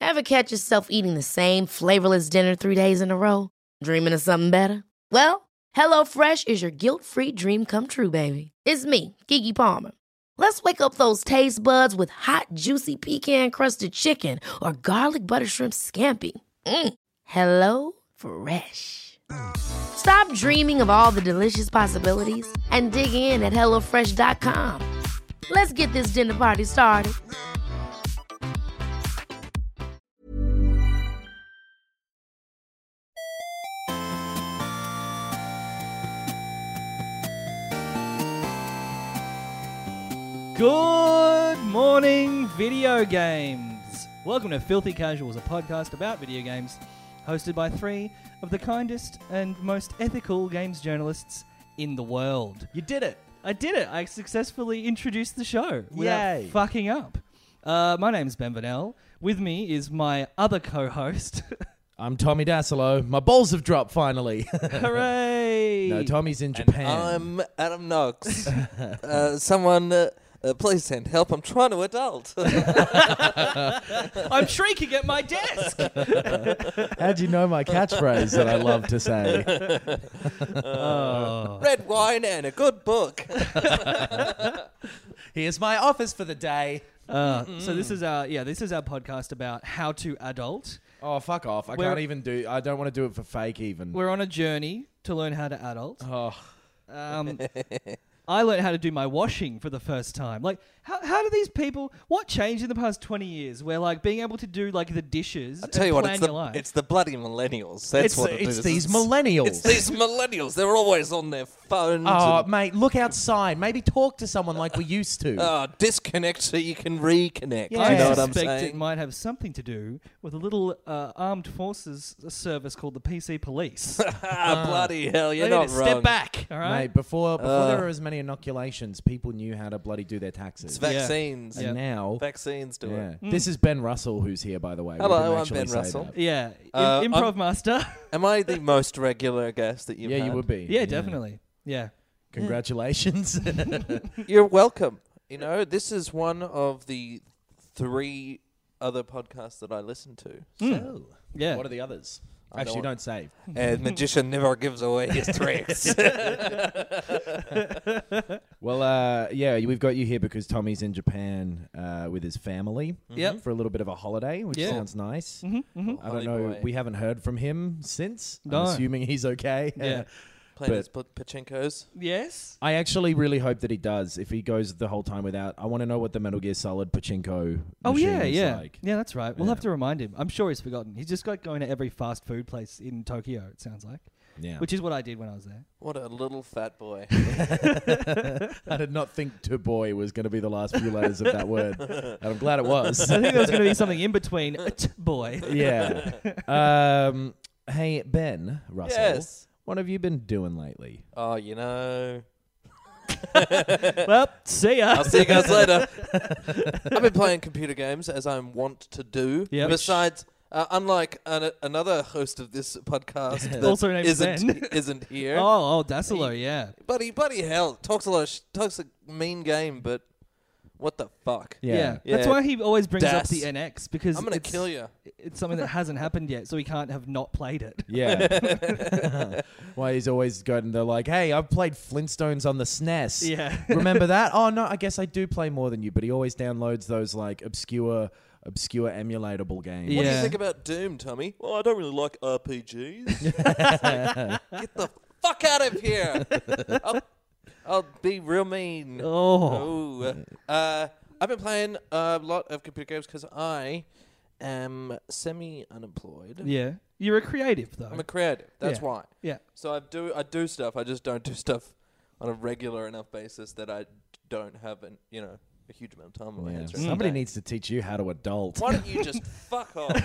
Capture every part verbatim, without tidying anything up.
Ever catch yourself eating the same flavorless dinner three days in a row? Dreaming of something better? Well, HelloFresh is your guilt-free dream come true, baby. It's me, Keke Palmer. Let's wake up those taste buds with hot, juicy pecan-crusted chicken or garlic butter shrimp scampi. Mm. Hello Fresh. Stop dreaming of all the delicious possibilities and dig in at hello fresh dot com. Let's get this dinner party started. Good morning, video games. Welcome to Filthy Casuals, a podcast about video games, hosted by three of the kindest and most ethical games journalists in the world. You did it. I did it. I successfully introduced the show without Yay. fucking up. Uh, my name's Ben Vanel. With me is my other co-host. I'm Tommy Dasilo. My balls have dropped finally. Hooray! No, Tommy's in Japan. I'm Adam Knox. uh, someone, uh, uh, please send help. I'm trying to adult. I'm shrieking at my desk. How'd you know my catchphrase that I love to say? Oh. Red wine and a good book. Here's my office for the day. Uh, so this is our yeah this is our podcast about how to adult. Oh, fuck off. I We're- can't even do... I don't want to do it for fake even. We're on a journey to learn how to adult. Oh, Um, I learned how to do my washing for the first time. Like, how how do these people? What changed in the past twenty years? Where like being able to do like the dishes. I'll tell and you what, plan it's your the, life. it's the bloody millennials. That's it's what it it's is. these It's- millennials. It's these millennials. They're always on their phones. Oh, and, mate, look outside. Maybe talk to someone like we used to. oh, disconnect so you can reconnect. Yeah, You know I what I'm suspect saying? it might have something to do with a little uh, armed forces service called the P C Police. ah, bloody hell, you're They need not to wrong. step back, all right? Mate, before, before Uh. there were as many inoculations, people knew how to bloody do their taxes. It's vaccines. And now... Vaccines do Yeah. it. This is Ben Russell who's here, by the way. We Hello, didn't I'm actually Ben say Russell. that. Yeah, Uh, Im- improv master. Am I the most regular guest that you've Yeah, had? you would be. yeah, definitely. Yeah. Congratulations. You're welcome. You know, this is one of the three other podcasts that I listen to. So, Yeah. what are the others? I Actually, don't- don't save. And magician never gives away his tricks. Well, uh, yeah, we've got you here because Tommy's in Japan uh, with his family Yep. for a little bit of a holiday, which Yeah. sounds nice. Mm-hmm, mm-hmm. I don't Holly know. boy. We haven't heard from him since. No. I'm assuming he's okay. Yeah. Playing But- his p- pachinkos. Yes. I actually really hope that he does. If he goes the whole time without, I want to know what the Metal Gear Solid pachinko Oh machine yeah, is yeah, like. yeah. That's right. We'll Yeah. have to remind him. I'm sure he's forgotten. He's just got going to every fast food place in Tokyo. It sounds like, Yeah. which is what I did when I was there. What a little fat boy. I did not think "to boy" was going to be the last few letters of that word, and I'm glad it was. I think there was going to be something in between. T- boy. Yeah. Um, hey, Ben Russell. Yes. What have you been doing lately? Oh, you know. Well, see ya. I'll see you guys later. I've been playing computer games as I'm wont to do. Yep. Besides, uh, unlike an, another host of this podcast that Also named isn't Ben. isn't here. Oh, oh, Dassilo, yeah. Buddy, bloody hell, talks a lot of sh- talks a mean game, but what the fuck? Yeah. Yeah. That's Yeah. why he always brings up Das. the N X because I'm gonna it's, kill you. it's something that hasn't happened yet, so he can't have not played it. Yeah. Why he's always going, they're like, hey, I've played Flintstones on the S N E S. Yeah. Remember that? Oh, no, I guess I do play more than you, but he always downloads those like obscure, obscure emulatable games. What do Yeah. you think about Doom, Tommy? Well, I don't really like R P Gs. Get the fuck out of here! I'll, I'll be real mean. Oh. Oh. Uh, I've been playing a lot of computer games because I am semi-unemployed. Yeah. You're a creative, though. I'm a creative. That's Yeah. why. yeah. So I do I do stuff. I just don't do stuff on a regular enough basis that I don't have an you know a huge amount of time on my Yeah. hands. during the Somebody day. needs to teach you how to adult. Why don't you just fuck off?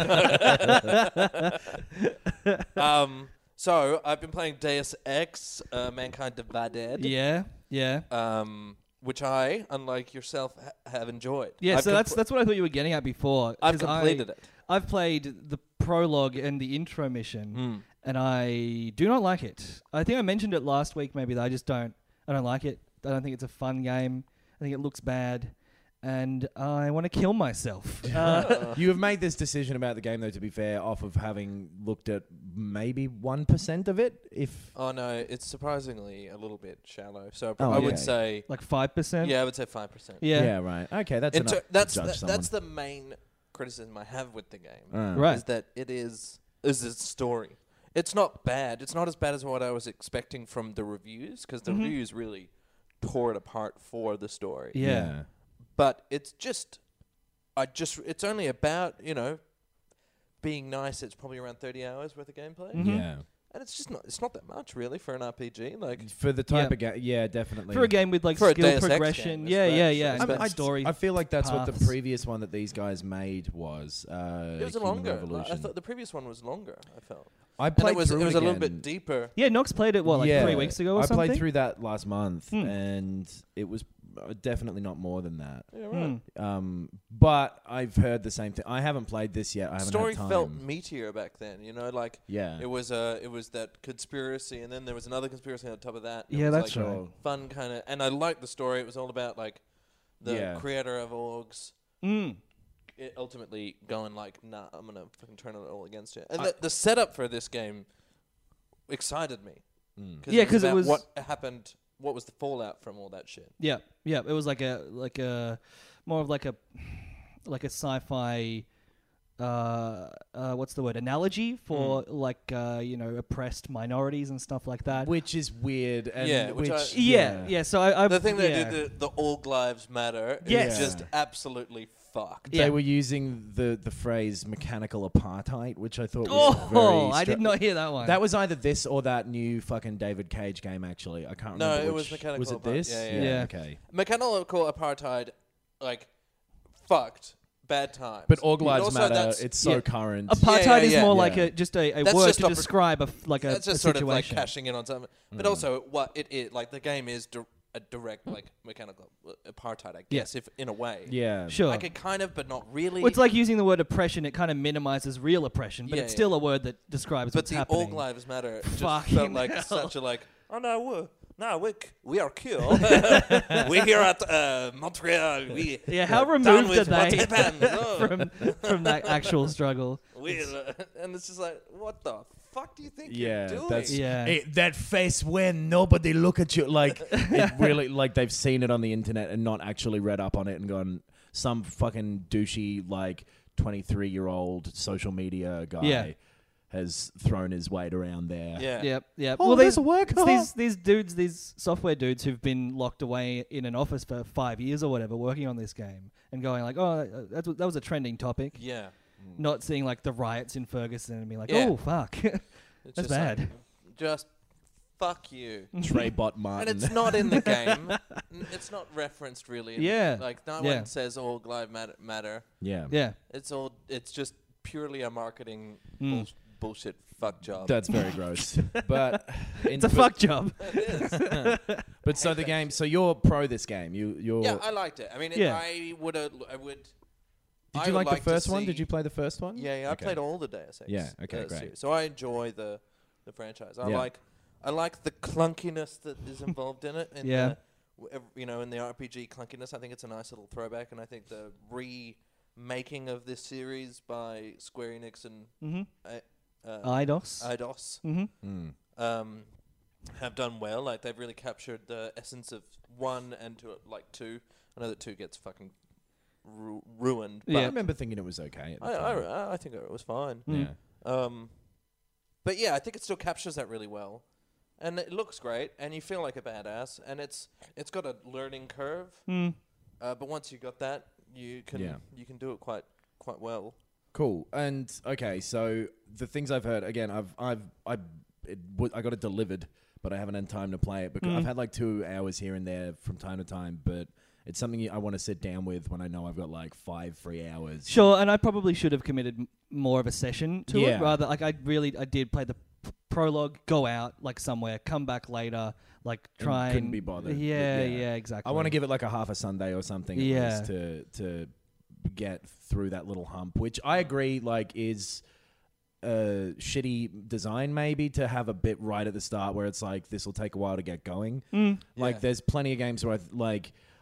um. So I've been playing Deus Ex, uh, Mankind Divided. Yeah. Yeah. Um. Which I, unlike yourself, ha- have enjoyed. Yeah, I've so that's compl- that's what I thought you were getting at before. I've 'cause completed I, it. I've played the prologue and the intro mission, Mm. and I do not like it. I think I mentioned it last week, maybe that I just don't. I don't like it. I don't think it's a fun game. I think it looks bad, and I want to kill myself. Uh, You have made this decision about the game, though, to be fair, off of having looked at maybe one percent of it. If Oh no, it's surprisingly a little bit shallow. So Oh, I would okay. say, like five percent. yeah, I would say five percent. Yeah. yeah, right, okay, that's In enough ter- that's to judge the, someone. that's the main criticism I have with the game. Uh, Right. Is that it is is its story. It's not bad. It's not as bad as what I was expecting from the reviews, because the Mhm. reviews really tore it apart for the story. Yeah. But it's just, I just, it's only about, you know, being nice. It's probably around thirty hours worth of gameplay, Mhm. yeah. and it's just not, it's not that much really for an R P G. Like, For the type Yeah. of game, yeah, definitely. For a game with like For a skill Deus Ex progression, game, yeah, it's yeah, bad. yeah, It's and bad. the I, story. I feel like that's what the paths. previous one that these guys made was. Uh, it was a Human longer. Like, Revolution. I thought the previous one was longer. I felt, I and played it was through it was it a little again. bit deeper. Yeah, Nox played it what like Yeah. three weeks ago or I something. played through that last month, Hmm. and it was uh, definitely not more than that. Yeah, right. Hmm. Um, but I've heard the same thing. I haven't played this yet. I haven't Story had time. felt meatier back then. You know, like yeah. it was uh, it was that conspiracy, and then there was another conspiracy on top of that. and it Yeah, was that's like right. fun kind of, and I liked the story. It was all about like the Yeah. creator of orgs. Mm. It ultimately going like, nah, I'm gonna fucking turn it all against you. And I- the, the setup for this game excited me. Mm. Yeah, 'cause it about was- what happened. What was the fallout from all that shit? Yeah, yeah. It was like a like a more of like a like a sci-fi. Uh, uh, what's the word? Analogy for like uh, you know oppressed minorities and stuff like that. Which is weird. And Yeah, which which I- yeah, yeah. So I, I The thing yeah. they did, the, the all lives matter, Yes. is just absolutely fucked. They Yeah. were using the, the phrase mechanical apartheid, which I thought was Oh, very I stra- did not hear that one. That was either this or that new fucking David Cage game, actually. I can't No, remember. it was which- Mechanical Was it Apart- this? yeah, yeah, yeah. Okay. Mechanical apartheid, like, fucked. Bad times. But Org Lives also Matter, that's- it's so yeah. current. Apartheid Yeah, yeah, is yeah. more like Yeah. a just a, a That's word just to oppor- describe a f- like a, That's a just sort of like situation. cashing in on something. But Mm. also, what it is, like, the game is di- a direct, like, mechanical apartheid, I Yeah. guess, if in a way. yeah. Sure. Like, it kind of, but not really. Well, it's like using the word oppression. It kind of minimizes real oppression, but Yeah, it's yeah. still a word that describes But what's the happening. Org Lives Matter just Fucking felt like hell. such a, like, oh, no, we're, no, we we are cool. We're here at uh, Montreal. We, Yeah, how uh, removed down are with what they happened. Oh. from from that actual struggle? We, uh, and it's just like, what the fuck do you think Yeah, you're doing? that's Yeah. Hey, that face when nobody look at you like it really like they've seen it on the internet and not actually read up on it and gone some fucking douchey like twenty-three year old social media guy Yeah. has thrown his weight around there. yeah. Yep, yep. Oh, well, there's these, a worker. it's these these dudes, these software dudes who've been locked away in an office for five years or whatever, working on this game and going like, oh, uh, that's, that was a trending topic. Yeah. Not seeing like the riots in Ferguson and being like, Yeah. oh fuck, It's That's just bad. Like, just fuck you. Trey Bot Martin. And it's not in the game. N- It's not referenced really. in- Yeah. Like no Yeah. one says all live matter, matter. yeah. yeah. It's all. It's just purely a marketing Mm. bull- bullshit fuck job. That's very gross. But in, It's a but, fuck job. It is. But so the game. So you're pro this game. You you're. Yeah, I liked it. I mean, it, Yeah. I would. I would. Did I you would like, the to first one? Did see- you play the first one? Yeah, yeah. I Okay. played all the Deus Ex. Yeah, okay, uh, great. series. So I enjoy the the franchise. I Yeah. like I like the clunkiness that is involved in it. And Yeah. the, w- ev- you know, in the R P G clunkiness, I think it's a nice little throwback. And I think the remaking of this series by Square Enix and Mm-hmm. uh, Eidos. Eidos mm-hmm. Mm. um, have done well. Like they've really captured the essence of one and to like two. I know that two gets fucking ru- ruined. But I Yeah. remember thinking it was okay. At the I, time. I I think it was fine. Mm. Yeah. Um, but yeah, I think it still captures that really well, and it looks great, and you feel like a badass, and it's it's got a learning curve. Mm. Uh, but once you got that, you can Yeah. you can do it quite quite well. Cool. And okay, so the things I've heard again, I've I've I it w- I got it delivered, but I haven't had time to play it because Mm. I've had like two hours here and there from time to time. But it's something I want to sit down with when I know I've got like five free hours. Sure, and I probably should have committed m- more of a session to Yeah. it. Rather, like I really, I did play the p- prologue, go out like somewhere, come back later, like And try and, couldn't be bothered. Yeah, Yeah. yeah, exactly. I want to give it like a half a Sunday or something at Yeah. least to to get through that little hump, which I agree like is a shitty design maybe to have a bit right at the start where it's like this will take a while to get going. Mm. Like Yeah. there's plenty of games where I th- like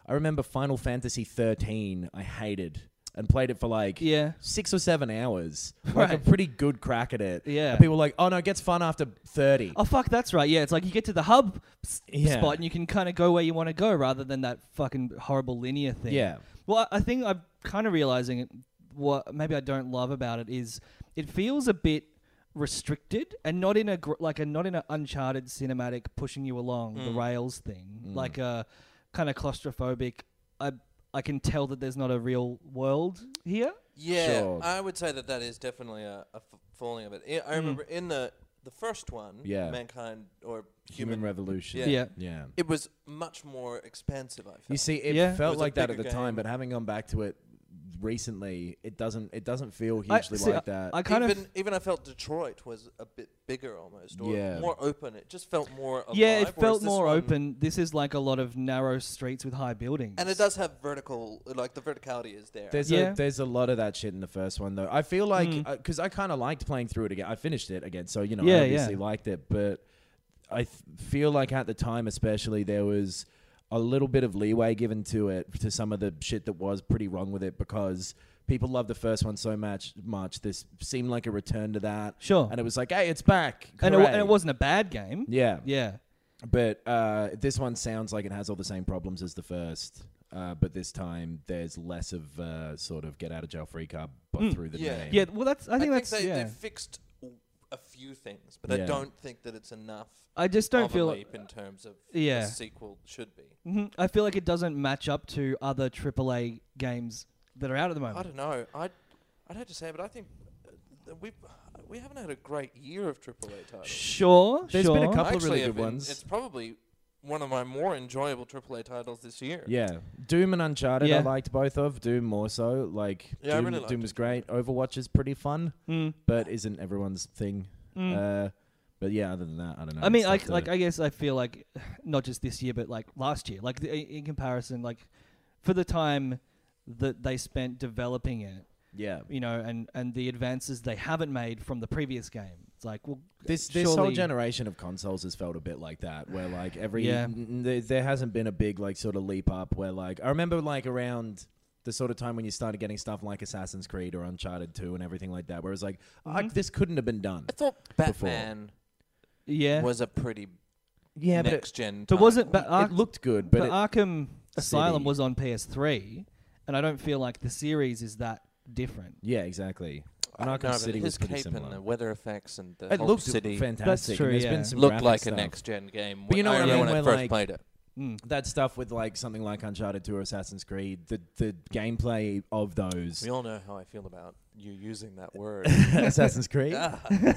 I remember Final Fantasy thirteen. I hated and played it for like Yeah. six or seven hours. Like Right. a pretty good crack at it. Yeah. And people were like, "Oh no, it gets fun after thirty." Oh fuck, that's right. Yeah, it's like you get to the hub s- Yeah. spot and you can kind of go where you want to go rather than that fucking horrible linear thing. Yeah. Well, I I think I'm kind of realizing it, what maybe I don't love about it is it feels a bit restricted and not in a gr- like a not in an Uncharted cinematic pushing you along the Mm. rails thing, Mm. like a kind of claustrophobic. I I can tell that there's not a real world here. Yeah, Sure. I would say that that is definitely a, a f- falling of it. I I Mm. remember in the the first one, Yeah. Mankind or Human, Human, Revolution. Yeah. Yeah. Yeah. it was much more expansive. I felt. You see, it Yeah. It felt was a like that at bigger the time, game. but having gone back to it recently, it doesn't. It doesn't feel I- hugely see, like that. I kind even of even I felt Detroit was a bit bigger almost, or Yeah. more open. It just felt more alive. yeah, it whereas felt this more one- open. This is like a lot of narrow streets with high buildings, and it does have vertical, like the verticality is there. There's Yeah. a there's a lot of that shit in the first one though. I feel like Mm. because I kind of liked playing through it again. I finished it again, so you know Yeah, I obviously yeah. liked it. But I th- feel like at the time, especially, there was a little bit of leeway given to it to some of the shit that was pretty wrong with it because people loved the first one so much. Much this seemed like a return to that, sure, and it was like, hey, it's back, and it, wa- and Hooray. it wasn't a bad game. yeah. Yeah. But uh, this one sounds like it has all the same problems as the first. Uh, but this time, there's less of uh, sort of get out of jail free card but Mm. through the Yeah. name. Yeah, well, that's. I think that's. they, yeah. they fixed a few things, but I Yeah. don't think that it's enough. I just don't of feel. a leap in terms of Yeah. a sequel should be. hmm I feel like it doesn't match up to other triple A games that are out at the I moment. don't know. I'd I'd have to say, but I think uh, we we haven't had a great year of triple A titles. Sure, There's sure. been a couple of Actually, really have good been- ones. It's probably one of my more enjoyable triple A titles this year. Yeah, Doom and Uncharted I Yeah. liked both of. Doom more so. Like Yeah, I Doom, really liked Doom it. was great. Overwatch is pretty fun, Mm, but isn't everyone's thing. mm. Uh, but yeah, other than that, I don't know. I mean, It's like, tough like to- I guess I feel like not just this year, but like last year, like the, in comparison, like for the time that they spent developing it, yeah. you know, and and the advances they haven't made from the previous game. It's like, well, This this whole surely- generation of consoles has felt a bit like that, where like every Yeah. n- n- there, there hasn't been a big like sort of leap up. Where like I remember like around the sort of time when you started getting stuff like Assassin's Creed or Uncharted two and everything like that, where it's like "Ah, Mhm. this couldn't have been done. I thought Before. Batman yeah, was a pretty Yeah, but it, next gen. but wasn't but, Ark- it looked good. but But it, Arkham Asylum City. was on P S three, and I don't feel like the series is that different. yeah, exactly. I And don't Arkham know, but City his was pretty cape similar. and the weather effects and the It whole looked city fantastic. That's true, and there's yeah. been some looked graphic like stuff. a next gen game. But you know I what I remember mean, when I where, first like- played it. Mm. That stuff with like something like Uncharted two or Assassin's Creed, the the gameplay of those We all know how I feel about you using that word. Assassin's Creed. Ah.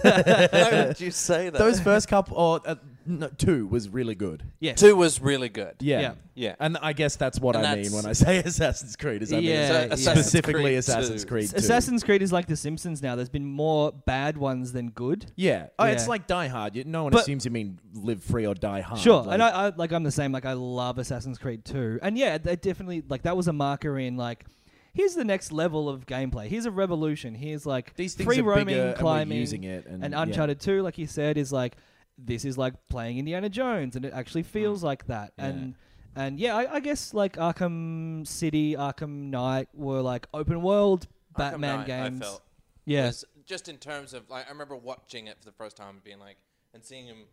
Why did you say that? Those first couple, or uh, no, two was really good. Yes. two was really good. Yeah. Yeah. Yeah. And I guess that's what And I mean that's- when I say Assassin's Creed. Is I mean Yeah, So yeah. Assassin's specifically Creed Assassin's two. Creed two. Assassin's Creed is like The Simpsons now. There's been more bad ones than good. Yeah. Oh, it's Yeah. like Die Hard. You, no one But- assumes you mean live free or die hard. Sure, Like, and I, I like I'm the same. Like I love Assassin's Creed two, and yeah, they definitely like that was a marker in like here's the next level of gameplay. Here's a revolution. Here's like these things free are roaming, bigger and we're climbing, using it. And, and yeah. Uncharted two, like you said, is like this is like playing Indiana Jones, and it actually feels like that. Yeah. And and yeah, I, I guess like Arkham City, Arkham Knight were like open world Batman Knight, games. I felt. yeah, Was just in terms of like I remember watching it for the first time and being like and seeing him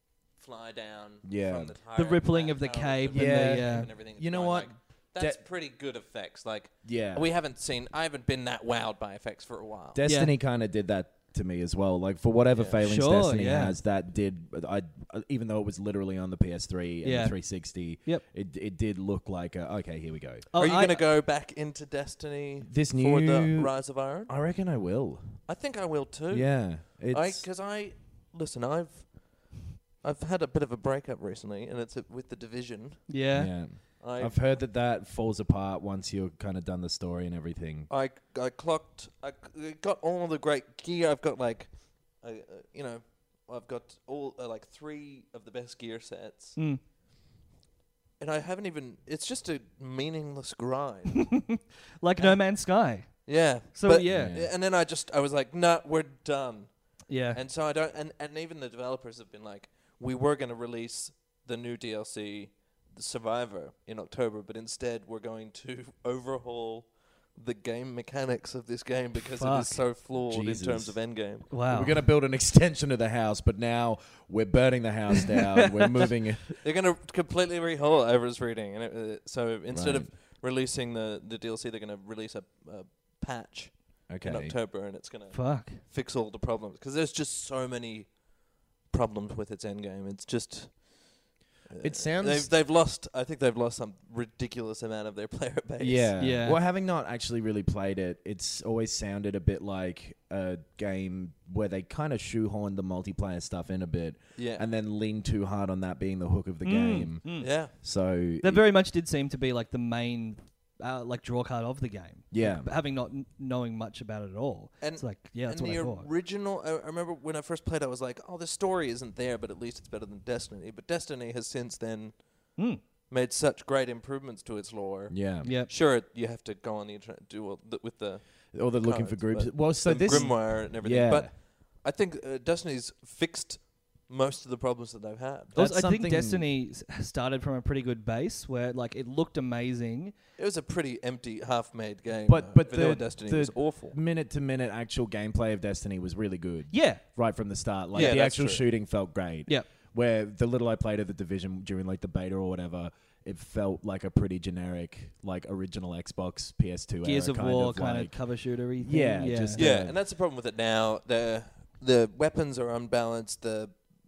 fly down Yeah. from the, The tire rippling of the tower cape to and the, yeah. and everything. You know going, what? like, that's De- pretty good effects. Like Yeah. we haven't seen I haven't been that wowed by effects for a while. Destiny kind of did that to me as well. Like for whatever Yeah. failings Sure, Destiny yeah. has, that did. I even though it was literally on the P S three and Yeah. the three sixty. Yep. It it did look like a, okay, here we go. Oh, Are you I- going to go back into Destiny This for the new. Rise of Iron? I reckon I will. I think I will too. Yeah. I It's because I listen. I've I've had a bit of a breakup recently, and it's uh, with the Division. yeah. yeah. I I've heard that that falls apart once you're kind of done the story and everything. I I clocked. I c- got all the great gear. I've got like, uh, uh, you know, I've got all uh, like three of the best gear sets, Mm. and I haven't even. It's just a meaningless grind. Like No Man's Sky. yeah. So but- yeah, Yeah. And then I just I was like, nah, we're done. yeah. And so I don't. And and even the developers have been like, we were going to release the new D L C Survivor in October, but instead we're going to overhaul the game mechanics of this game because it Fuck. is so flawed Jesus. in terms of endgame. Wow. We're going to build an extension of the house, but now we're burning the house down. We're moving it. They're going to completely rehaul it, I was reading. And it, uh, so instead Right. of releasing the, the D L C, they're going to release a, a patch Okay. in October, and it's going to Fuck. fix all the problems. Because there's just so many problems with its endgame. It's just... uh, It sounds- They've, they've lost... I think they've lost some ridiculous amount of their player base. Yeah. Yeah. Well, having not actually really played it, it's always sounded a bit like a game where they kind of shoehorned the multiplayer stuff in a bit Yeah. and then leaned too hard on that being the hook of the Mm, game. mm. yeah. So That very much did seem to be like the main, uh, like draw card of the game. Yeah. Like, having not n- knowing much about it at all, And- it's like, yeah, that's and what the I thought. original, I, I remember when I first played, I was like, "Oh, the story isn't there, but at least it's better than Destiny." But Destiny has since then Mm. made such great improvements to its lore. yeah. Yeah. Sure, it- you have to go on the internet do all the, with the Or they're looking for cards, groups. but Well, so the this Grimoire and everything. yeah. But I think uh, Destiny's fixed most of the problems that they've had. That's Also, I think something- Destiny s- started from a pretty good base where like it looked amazing. It was a pretty empty, half-made game. But- though. but Vanilla the- Destiny the- was awful. minute to minute actual gameplay of Destiny was really good Yeah. right from the start. Like Yeah, the that's actual true. shooting felt great. Yeah. Where the little I played of the Division during like the beta or whatever, it felt like a pretty generic, like original Xbox P S two Gears era of War of kind like, of cover shootery thing. Yeah, Yeah. just- Yeah, uh, and that's the problem with it now. The the weapons are unbalanced. The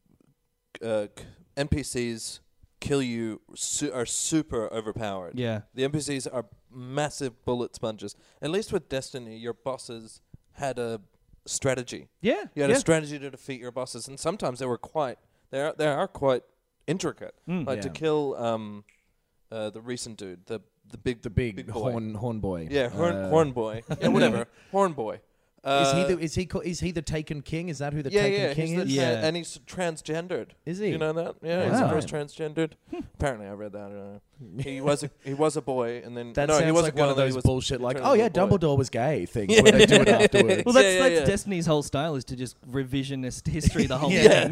uh, c- N P Cs kill you su- are super overpowered. yeah. The N P Cs are massive bullet sponges. At least with Destiny, your bosses had a strategy. Yeah. You had yeah. a strategy to defeat your bosses, and sometimes they were quite they are they are quite intricate. Mm. Like to Yeah. kill um uh, the recent dude, the the big the big, big boy. horn horn boy. yeah horn Uh, horn boy yeah whatever horn boy. Uh, Is he the is he ca- is he the Taken King? Is that who the yeah, Taken yeah, King he's the is? tra- Yeah. and he's transgendered. Is he? You know that? Yeah, he's Wow. the first transgendered. Apparently, I read that. I don't know. He was a, he was a boy, and then That no, sounds he was like a girl, one of and then he those was bullshit like, turned oh into yeah, a boy. Dumbledore was gay thing where they do it afterwards. Well, that's, Yeah, yeah, that's yeah. Destiny's whole style is to just revisionist history the whole Yeah.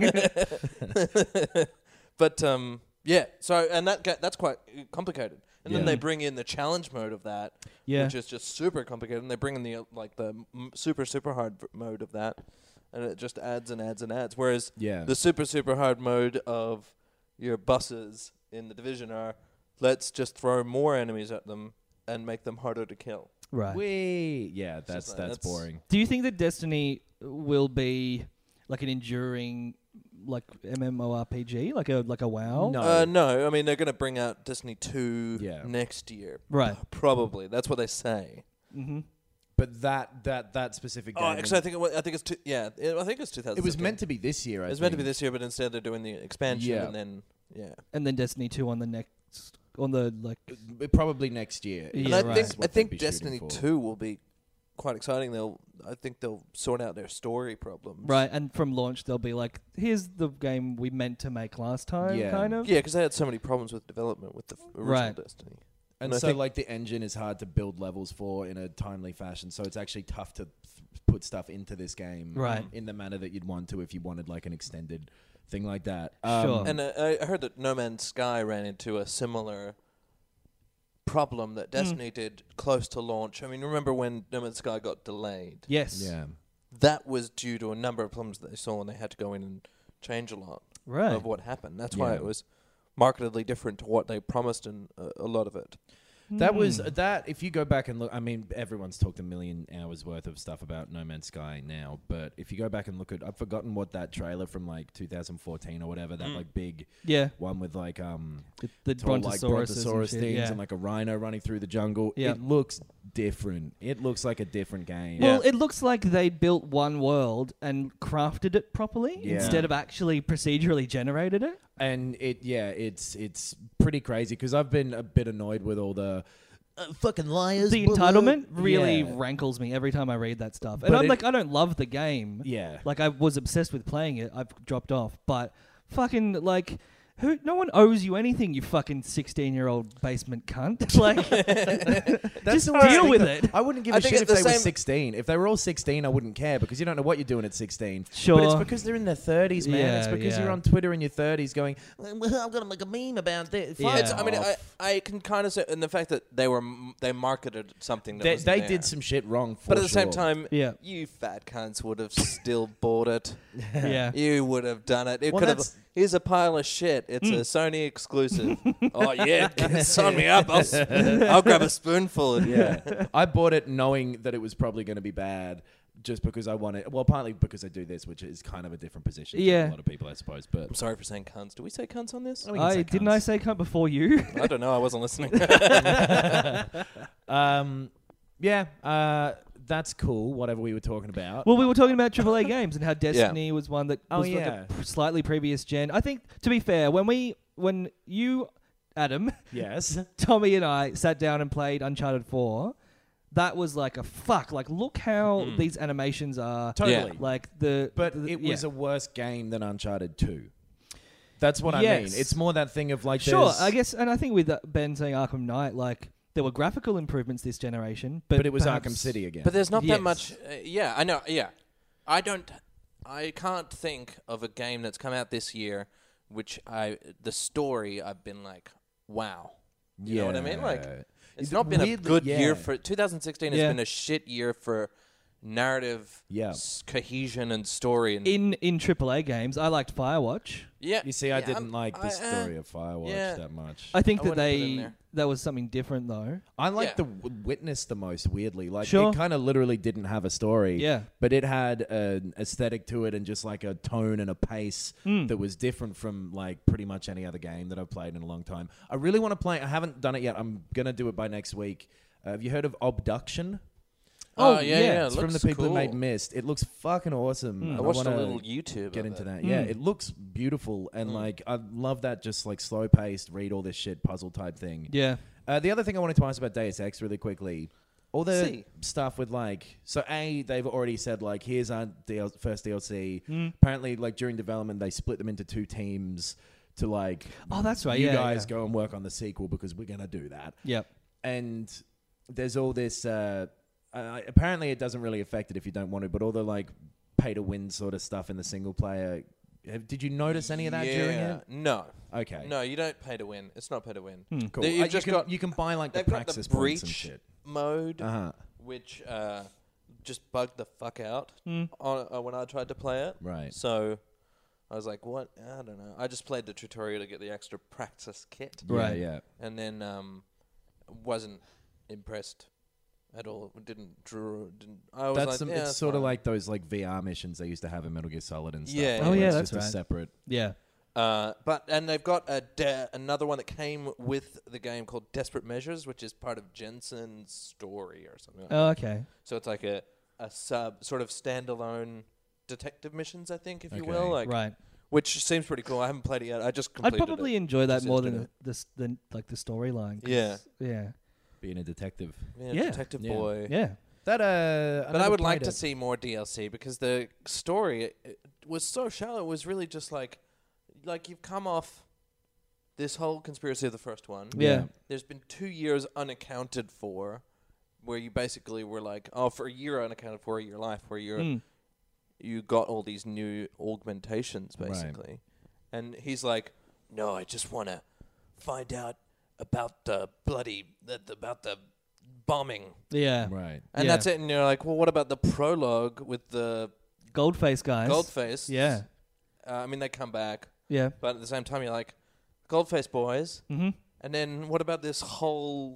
thing. But um, yeah. So and that ga- that's quite uh, complicated. And then Yeah. they bring in the challenge mode of that, Yeah. which is just super complicated. And they bring in the uh, like the m- super super hard v- mode of that, and it just adds and adds and adds. Whereas Yeah. the super super hard mode of your buses in the Division are let's just throw more enemies at them and make them harder to kill. Right. We yeah, that's like- that's that's- boring. Do you think that Destiny will be like an enduring like MMORPG, like a like a WoW? No. Uh, no, I mean they're going to bring out Destiny two Yeah. next year, Right. probably. That's what they say. Mm-hmm. But that that that specific game, Oh, actually, I think it was, I think it's two, yeah, it, I think it's two thousand. it was meant to be this year. I It was meant to be think. this year, but instead they're doing the expansion, Yeah. and then yeah. And then Destiny two on the next on the like Uh, Probably next year. Yeah, and I right. think That's I what they'd think be shooting Destiny for. two will be quite exciting. They'll I think they'll sort out their story problems. right, and from launch they'll be like, here's the game we meant to make last time, Yeah. kind of. Yeah, because they had so many problems with development with the f- original Right. Destiny. And And I so, think- like, the engine is hard to build levels for in a timely fashion. So it's actually tough to th- put stuff into this game Right. in the manner that you'd want to if you wanted, like, an extended thing like that. Um, Sure. And uh, I I heard that No Man's Sky ran into a similar problem that Destiny did close to launch. I mean, remember when No Man's Sky got delayed? Yes. Yeah. That was due to a number of problems that they saw, and they had to go in and change a lot Right. of what happened. That's why Yeah. it was markedly different to what they promised in uh, a lot of it. That was Hmm. that. If you go back and look, I mean, everyone's talked a million hours worth of stuff about No Man's Sky now. But if you go back and look at, I've forgotten what that trailer from like two thousand fourteen or whatever, that Mm. like big Yeah. one with like um The, the tall, like Brontosaurus, brontosaurus and shit, things yeah. and like a rhino running through the jungle. Yeah. It looks different. It looks like a different game. Well, it looks like they built one world and crafted it properly Yeah. instead of actually procedurally generated it. And it, yeah, it's it's pretty crazy because I've been a bit annoyed with all the uh, fucking liars. The blah, blah. entitlement really Yeah. rankles me every time I read that stuff. And But I'm it- like, I don't love the game. Yeah. Like, I was obsessed with playing it. I've dropped off. But fucking, like, who? No one owes you anything, you fucking sixteen-year-old basement cunt. Like, That's just the way I deal think with of- it. I wouldn't give I a think shit at if the they were same- sixteen. If they were all sixteen, I wouldn't care because you don't know what you're doing at sixteen. Sure. But it's because they're in their thirties, man. Yeah, it's because yeah. you're on Twitter in your thirties going, well, I'm going to make a meme about this. Yeah. Fuck It's, I mean, I, off. I can kind of say, and the fact that they were m- they marketed something that they wasn't they there. did some shit wrong for but at the same sure. time, Yeah. you fat cunts would have still bought it. Yeah. You would have done it. It Well, could have. that's- Here's a pile of shit. It's Mm. a Sony exclusive. Oh yeah, sign me up. I'll, s- I'll grab a spoonful. And Yeah. I bought it knowing that it was probably going to be bad just because I wanted, well, partly because I do this, which is kind of a different position Yeah. to a lot of people, I suppose. But I'm sorry for saying cunts. Do we say cunts on this? we can I say didn't cunts. I say cunt before you? I don't know. I wasn't listening. um, yeah, uh, that's cool. Whatever we were talking about. Well, we were talking about triple A games and how Destiny was one that Oh, was like yeah. a p- slightly previous gen. I think, to be fair, when we, when you, Adam, yes. Tommy and I sat down and played Uncharted four, that was like a fuck. Like, look how Mm. these animations are. Totally. Like the, But the- it yeah. was a worse game than Uncharted two. That's what I Yes. mean. It's more that thing of like, Sure, there's- I guess, and I think with uh, Ben saying Arkham Knight, like there were graphical improvements this generation, but, but it was perhaps- Arkham City again. But there's not Yes. that much. Uh, yeah, I know. Yeah, I don't. I can't think of a game that's come out this year which I the story I've been like, wow. You know what I mean? Like, it's It's not been a weirdly- good yeah. year for. twenty sixteen Yeah. has been a shit year for narrative, Yeah. s- cohesion, and story. And in in triple A games. I liked Firewatch. yeah, You see, I yeah, didn't I'm- like the I, uh, story of Firewatch yeah. that much. I think I that wouldn't put it in they there. that was something different though. I like Yeah. the w- Witness the most, weirdly. Like, Sure. it kind of literally didn't have a story. Yeah. But it had an aesthetic to it and just like a tone and a pace Mm. that was different from like pretty much any other game that I've played in a long time. I really want to play. I haven't done it yet. I'm gonna do it by next week. Uh, have you heard of Obduction? Oh, Oh, yeah, yeah. yeah. It's it from the looks people who cool. made Myst. It looks fucking awesome. Mm. and I watched a wanna little YouTube. get of into it. that. Yeah, Mm. it looks beautiful and Mm. like I love that just like slow paced, read all this shit puzzle type thing. Yeah. Uh, the other thing I wanted to ask about Deus Ex really quickly, all the See. stuff with like, so A, they've already said like, here's our D L- first D L C. Mm. Apparently, like during development, they split them into two teams to like, Oh, that's right. you yeah, guys yeah. go and work on the sequel because we're gonna do that. Yep. And there's all this. Uh, uh, apparently, it doesn't really affect it if you don't want to, but all the like pay to win sort of stuff in the single player. Have, did you notice any of that yeah. during it? No, Okay. no, you don't pay to win. It's not pay to win. Hmm. Cool. They- you've Uh, just you, can, got- you can buy like the They've got the praxis points and breach shit. mode, Uh huh. which uh, just bugged the fuck out Mm. on, uh, when I tried to play it. Right. So I was like, "What? I don't know." I just played the tutorial to get the extra practice kit, Right. Yeah. and then um, wasn't impressed at all. Didn't draw. Didn't. I was That's like, some, yeah, it's sort of fine." like those like V R missions they used to have in Metal Gear Solid and stuff. Yeah, like Oh, where yeah, it's that's just a right. separate. Yeah. Uh, but and they've got a de- another one that came with the game called Desperate Measures, which is part of Jensen's story or something. Like Oh, that. okay. So it's like a a sub sort of standalone detective missions, I think, if you Okay. will, like Right. which seems pretty cool. I haven't played it yet. I just I'd completed probably it. enjoy that Just more enjoyed than it. the, s- than like the storyline. 'cause- Yeah. Yeah. Being a detective. Yeah, Yeah. detective Yeah. boy. Yeah. That uh. But I would like to see more D L C because the story it, it was so shallow. It was really just like, like you've come off this whole conspiracy of the first one. Yeah. There's been two years unaccounted for, where you basically were like, oh, for a year unaccounted for in your life, where you're Mm. you got all these new augmentations, Right. basically. And he's like, no, I just want to find out about the bloody the, the, about the bombing. Yeah. Right. And Yeah. that's it. And you're like, well, what about the prologue with the Goldface guys. Goldface? Yeah. Uh, I mean, they come back, Yeah. but at the same time, you're like, Goldface boys. Mm-hmm. And then what about this whole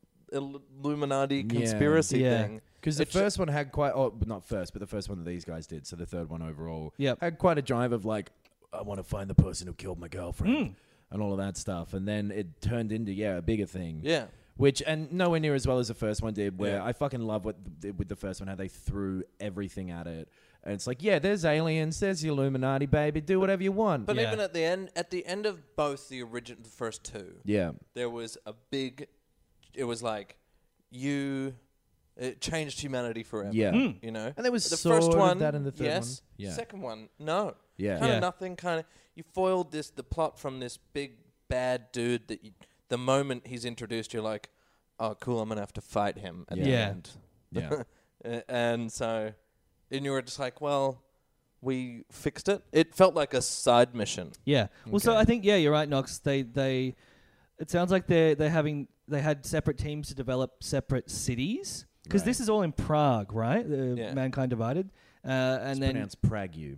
Illuminati Yeah. conspiracy Yeah. thing? Because the It sh- first one had quite, oh, not first, but the first one that these guys did, so the third one overall, Yep. had quite a drive of like, I want to find the person who killed my girlfriend Mm. and all of that stuff. And then it turned into, yeah, a bigger thing. Yeah. Which, and nowhere near as well as the first one did, where Yeah. I fucking love what they did with the first one, how they threw everything at it. And it's like, yeah, there's aliens, there's the Illuminati, baby, do whatever you want. But Yeah. even at the end, at the end of both the original, the first two, yeah. there was a big. It was like, you, it changed humanity forever. Yeah. Mm. You know. And there was the sort first of one, that in the third yes. one. Yeah. Second one, no. Yeah. kind of Yeah. nothing. Kind of you foiled this the plot from this big bad dude that you, the moment he's introduced, you're like, oh, cool, I'm gonna have to fight him at the Yeah. end. Yeah. Uh, and so, and you were just like, well, we fixed it. It felt like a side mission. Yeah. Well, so Okay. I think yeah, you're right, Knox. They they, it sounds like they're they're having they had separate teams to develop separate cities because Right. this is all in Prague, right? The Yeah. Mankind Divided, uh, and It's then pronounced Prague.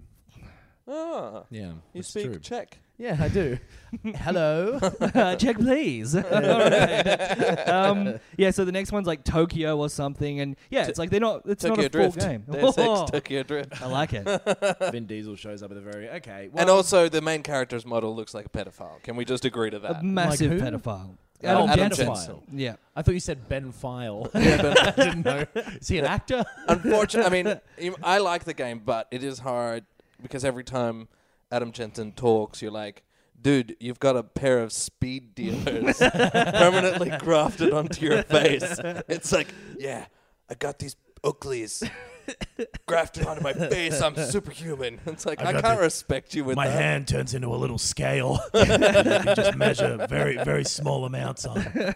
Ah, Yeah. you that's speak true. Czech. Yeah, I do. Hello. uh, check please. All right. um, yeah. So the next one's like Tokyo or something, and yeah, it's like they're not. It's Tokyo not a Drift. full game. Deus Oh, Ex Tokyo Drift. I like it. Vin Diesel shows up at the very. Okay. Well, And also, the main character's model looks like a pedophile. Can we just agree to A that? massive Like who? pedophile. Oh, Adam Adam Jensen. Jensen. Yeah. I thought you said Ben File. Yeah, but I didn't know. Is he an actor? unfortunately, I mean, you- I like the game, but it is hard because every time Adam Jensen talks, you're like, dude, you've got a pair of speed dealers permanently grafted onto your face. It's like, yeah, I got these Oakleys grafted onto my face. I'm superhuman. It's like, I I, got can't the- respect you with My that. hand turns into a little scale. You can just measure very, very small amounts on.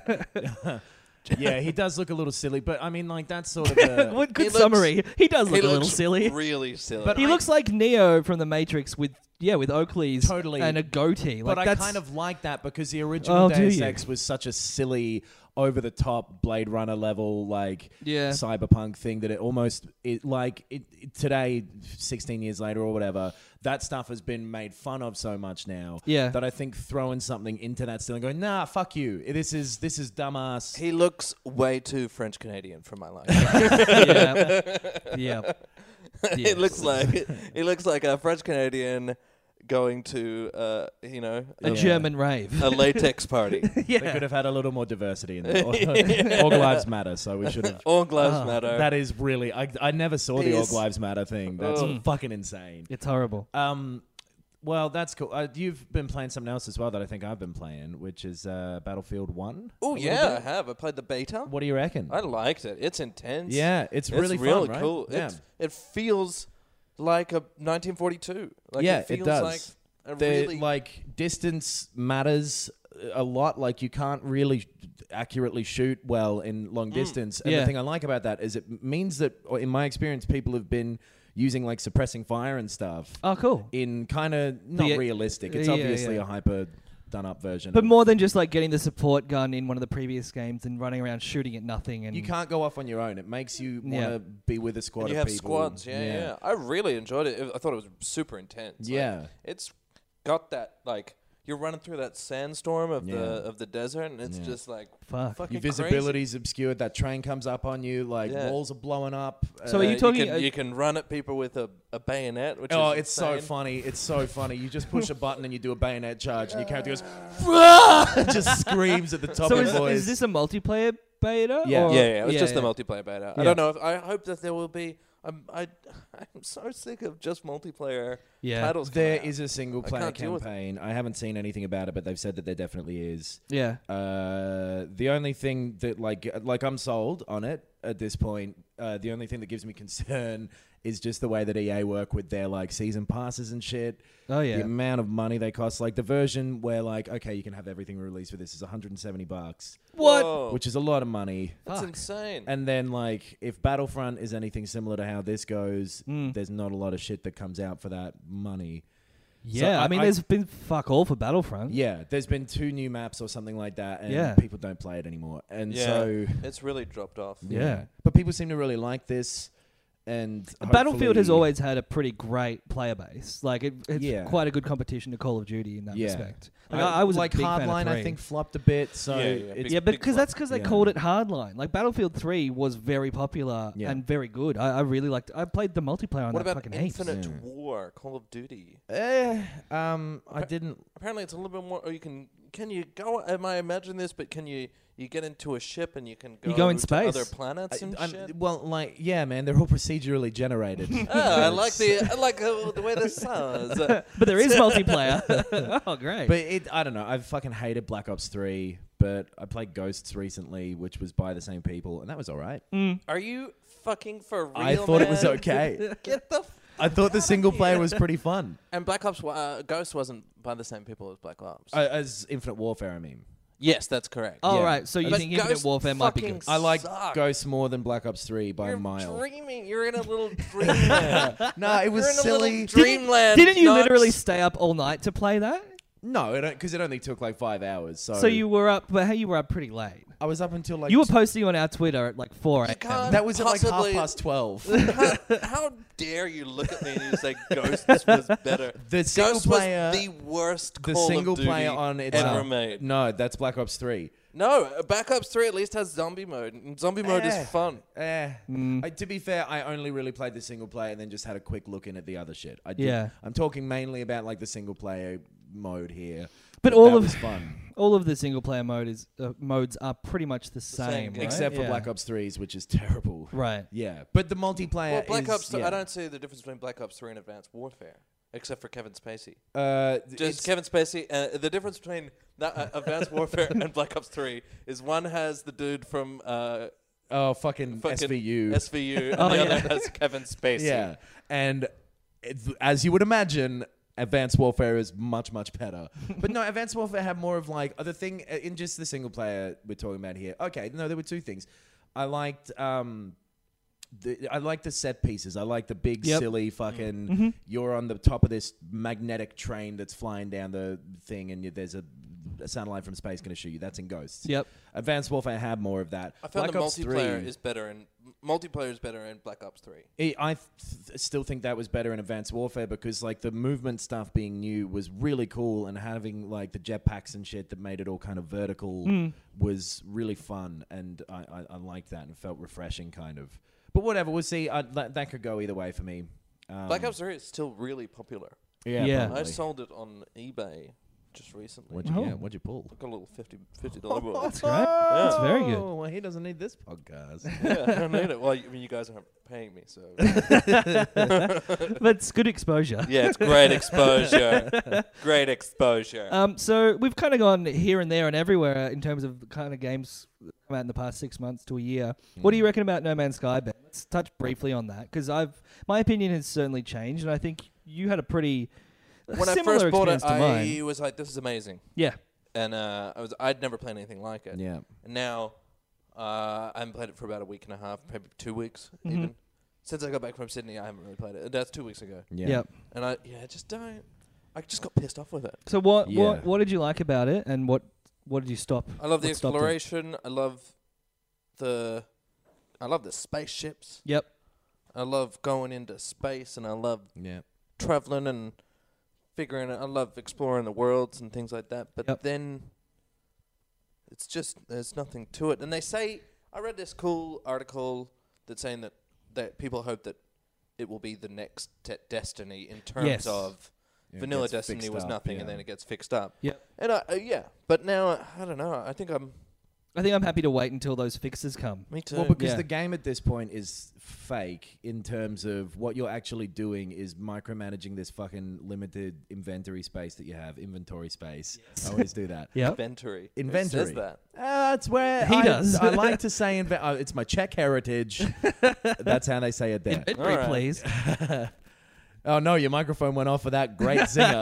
Yeah, he does look a little silly, but I mean, like that's sort of a. What good He looks- summary. He does He look a little looks silly. really silly. But He I- looks like Neo from the Matrix with yeah, with Oakley's Totally. and a goatee. Like But I that's kind of like that because the original Oh, do Deus you? Ex was such a silly, over-the-top Blade Runner level, like Yeah. cyberpunk thing that it almost it like it, it today, sixteen years later or whatever. That stuff has been made fun of so much now. Yeah. That I think throwing something into that still and going, nah, fuck you. This is this is dumbass. he looks way too French Canadian for my life. yeah. yeah. It looks like it looks like a French Canadian going to uh, you know A Yeah. German rave. a latex party. yeah. They could have had a little more diversity in there. All lives matter, so we should have. All lives Oh, matter. That is really. I, I never saw the All Is- Lives Matter thing. That's Oh. fucking insane. It's horrible. Um, well, that's cool. Uh, you've been playing something else as well that I think I've been playing, which is uh, Battlefield One. Oh a little yeah, I bit. have. I played the beta. What do you reckon? I liked it. It's intense. Yeah, it's it's really really fun, right? cool. Yeah, It's, it feels like a nineteen forty-two. Like yeah, it, feels does. like a The really like distance matters a lot. Like you can't really accurately shoot well in long distance. And Yeah. the thing I like about that is it means that, or in my experience, people have been using like suppressing fire and stuff Oh, cool. in kind of not The- realistic. It's yeah, obviously yeah. a hyper done up version. But of- more than just like getting the support gun in one of the previous games and running around shooting at nothing. And you can't go off on your own. It makes you want to Yeah. be with a squad and you of have people. squads. Yeah, yeah, I really enjoyed it. I thought it was super intense. Like, Yeah. it's got that like you're running through that sandstorm of the Yeah. of the desert, and it's Yeah. just like Fuck. fucking Your crazy. visibility's obscured. That train comes up on you. Like Yeah. walls are blowing up. So Uh, are you talking- You can, uh, you can run at people with a, a bayonet, which Oh, is it's so insane. funny. It's so funny. You just push a button and you do a bayonet charge, and your character goes, "Rah!" just screams at the top So of is, his voice. is this a multiplayer beta? Yeah. or- Yeah, yeah, it was just yeah. the multiplayer beta. I Yeah. don't know if I hope that there will be. I'm I I'm so sick of just multiplayer Yeah. titles. There coming out. is a single I player can't deal with it. campaign. I haven't seen anything about it, but they've said that there definitely is. Yeah. Uh, the only thing that like like I'm sold on it at this point. Uh, the only thing that gives me concern is just the way that E A work with their like season passes and shit. Oh yeah. The amount of money they cost. Like the version where like okay, you can have everything released for this is one hundred seventy bucks, What? Whoa, which is a lot of money. that's Fuck. insane. And then like if Battlefront is anything similar to how this goes, Mm. there's not a lot of shit that comes out for that money. Yeah. I- I mean, I- there's been fuck all for Battlefront. Yeah, there's been two new maps or something like that, and Yeah. people don't play it anymore. And Yeah. so, It's really dropped off. Yeah. But people seem to really like this, and Battlefield has hopefully- always had a pretty great player base. Like it, it's Yeah. quite a good competition to Call of Duty in that Yeah. respect. Like, I, I was like a big fan of Hardline. I three. think flopped a bit. So Yeah, yeah, it's, big- yeah, but big because flop. that's because they Yeah. called it Hardline. Like Battlefield three was very popular Yeah. and very good. I, I really liked. I played the multiplayer on What that about fucking heaps. Infinite Yeah. War, Call of Duty? eh, um, I Appa- didn't. Apparently, it's a little bit more. Or you can can you go? Am I imagine this? But can you you get into a ship and you can go? You go in to space. other planets and I, I'm- shit. well, like, yeah, man, they're all procedurally generated. Ah, I like the I like uh, the way this sounds. Uh, But there is multiplayer. Oh, great. But it, I don't know. I fucking hated Black Ops three, but I played Ghosts recently, which was by the same people, and that was all right. Mm. are you fucking for real? I thought it was man? okay. Get the. F- I thought the single player was pretty fun. And Black Ops uh, Ghost wasn't by the same people as Black Ops. Uh, as Infinite Warfare, I mean. Yes, that's correct. Oh, Yeah. right. So you But think Infinite Ghost Warfare might be fucking good? I like Suck. Ghost more than Black Ops three by You're a mile. dreaming. You're in a little dreamland. No, it was You're in a silly. little dreamland. Didn't you nuts. literally stay up all night to play that? No, because it, it only took like five hours. So, So you were up, but hey, you were up pretty late. I was up until like You were posting on our Twitter at like four You a.m. can't that was at like half possibly- past twelve. how, how dare you look at me and you say Ghost was better? The single Ghost player- was the worst The Call single of Duty player on its ever own. made. No, that's Black Ops three. No, Black Ops three at least has zombie mode. And zombie mode Eh. is fun. Eh. Mm. I, to be fair, I only really played the single player and then just had a quick look in at the other shit. I did, Yeah. I'm talking mainly about like the single player mode here. But all that of was fun, all of the single player mode is uh, modes are pretty much the same, same, right? except for Yeah. Black Ops three's, which is terrible. Right. Yeah, but the multiplayer. Well, Black is, Ops. th- yeah. I don't see the difference between Black Ops three and Advanced Warfare, except for Kevin Spacey. Uh, Just it's- Kevin Spacey. Uh, the difference between that, uh, Advanced Warfare and Black Ops three is one has the dude from uh, Oh, fucking, fucking S V U. S V U, and Oh, the yeah. other has Kevin Spacey. Yeah, and it, as you would imagine, Advanced Warfare is much, much better. But no, Advanced Warfare had more of like, uh, the thing, uh, in just the single player we're talking about here. Okay, no, there were two things. I liked, um, the, I like the set pieces. I like the big, Yep. silly fucking, Mm-hmm. you're on the top of this magnetic train that's flying down the thing and you, there's a, a satellite from space going to shoot you. That's in Ghosts. Yep. Advanced Warfare had more of that. I found Black the Ops multiplayer three is better in multiplayer is better in Black Ops three. I I th- still think that was better in Advanced Warfare because like the movement stuff being new was really cool and having like the jetpacks and shit that made it all kind of vertical Mm. was really fun and I, I, I liked that and felt refreshing kind of. But whatever, we'll see. I, that, that could go either way for me. Um, Black Ops three is still really popular. Yeah. Yeah. I probably. sold it on eBay just recently. What'd you, Oh. yeah, what'd you pull? Got a little fifty fifty dollar bill. That's right. That's very good. Oh, well, he doesn't need this podcast. Yeah, I don't need it. Well, I mean, you guys aren't paying me, so But it's good exposure. yeah, it's great exposure. Great exposure. Um, so we've kind of gone here and there and everywhere in terms of the kind of games that come out in the past six months to a year. What do you reckon about No Man's Sky, Ben? Let's touch briefly on that because I've my opinion has certainly changed, and I think you had a pretty when I similar first bought it, experience to mine. I was like, "This is amazing," Yeah. and uh, I was I'd never played anything like it. Yeah. And now uh, I haven't played it for about a week and a half, maybe two weeks Mhm. even. Since I got back from Sydney, I haven't really played it. That's two weeks ago, Yeah. Yep. and I yeah, I just don't. I just got pissed off with it. So what Yeah. what what did you like about it, and what what did you stop? I love the What stopped it? exploration. I love the I love the spaceships. Yep. I love going into space, and I love Yeah. traveling and figuring it. I love exploring the worlds and things like that. But Yep. then it's just there's nothing to it. And they say I read this cool article that's saying that that people hope that it will be the next te- Destiny in terms Yes. of Yeah, it vanilla gets Destiny fixed was up, nothing, yeah. and then it gets fixed up. Yep. And I, uh, yeah, but now uh, I don't know. I think I'm I think I'm happy to wait until those fixes come. me too. Well, because Yeah. the game at this point is fake in terms of what you're actually doing is micromanaging this fucking limited inventory space that you have, inventory space. I always do that. Yep. inventory. Inventory. Who says that? Uh, that's where He I, does. I like to say inve- uh, it's my Czech heritage. That's how they say it there. Inventory, All right. please. Oh no, your microphone went off for that great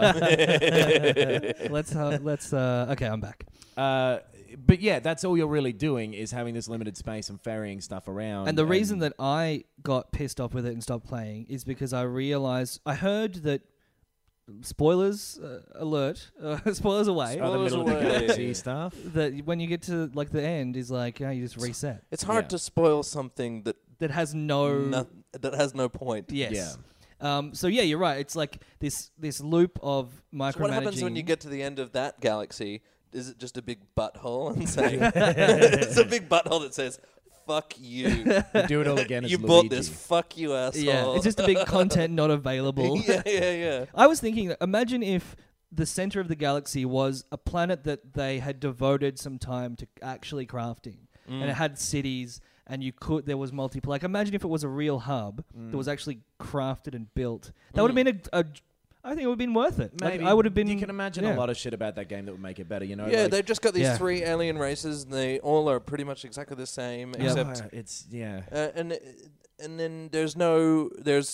zinger. let's uh, let's uh, okay, I'm back. uh, but yeah, that's all you're really doing is having this limited space and ferrying stuff around. And the reason that I got pissed off with it and stopped playing is because I realized I heard that spoilers uh, alert, uh, spoilers away. oh, the middle of the Spoilers away. galaxy stuff. That when you get to like the end is like oh, you just reset. It's hard Yeah. to spoil something that That has no no, that has no point. yes. Yeah. Um, so yeah, you're right. It's like this this loop of micromanaging. So what happens when you get to the end of that galaxy? Is it just a big butthole and saying it's a big butthole that says "fuck you"? You do it all again as you Luigi. bought this. Fuck you, asshole. Yeah, it's just a big content not available. yeah, yeah, yeah. I was thinking, that imagine if the center of the galaxy was a planet that they had devoted some time to actually crafting, Mm. and it had cities, and you could there was multiple. Like, imagine if it was a real hub that was actually crafted and built. That would have been a, a. I think it would have been worth it. Like, Maybe I would have been. You can imagine yeah. a lot of shit about that game that would make it better. You know, Yeah, like, they've just got these Yeah. three alien races, and they all are pretty much exactly the same, Yeah. except Uh, it's yeah. uh, and and then there's no there's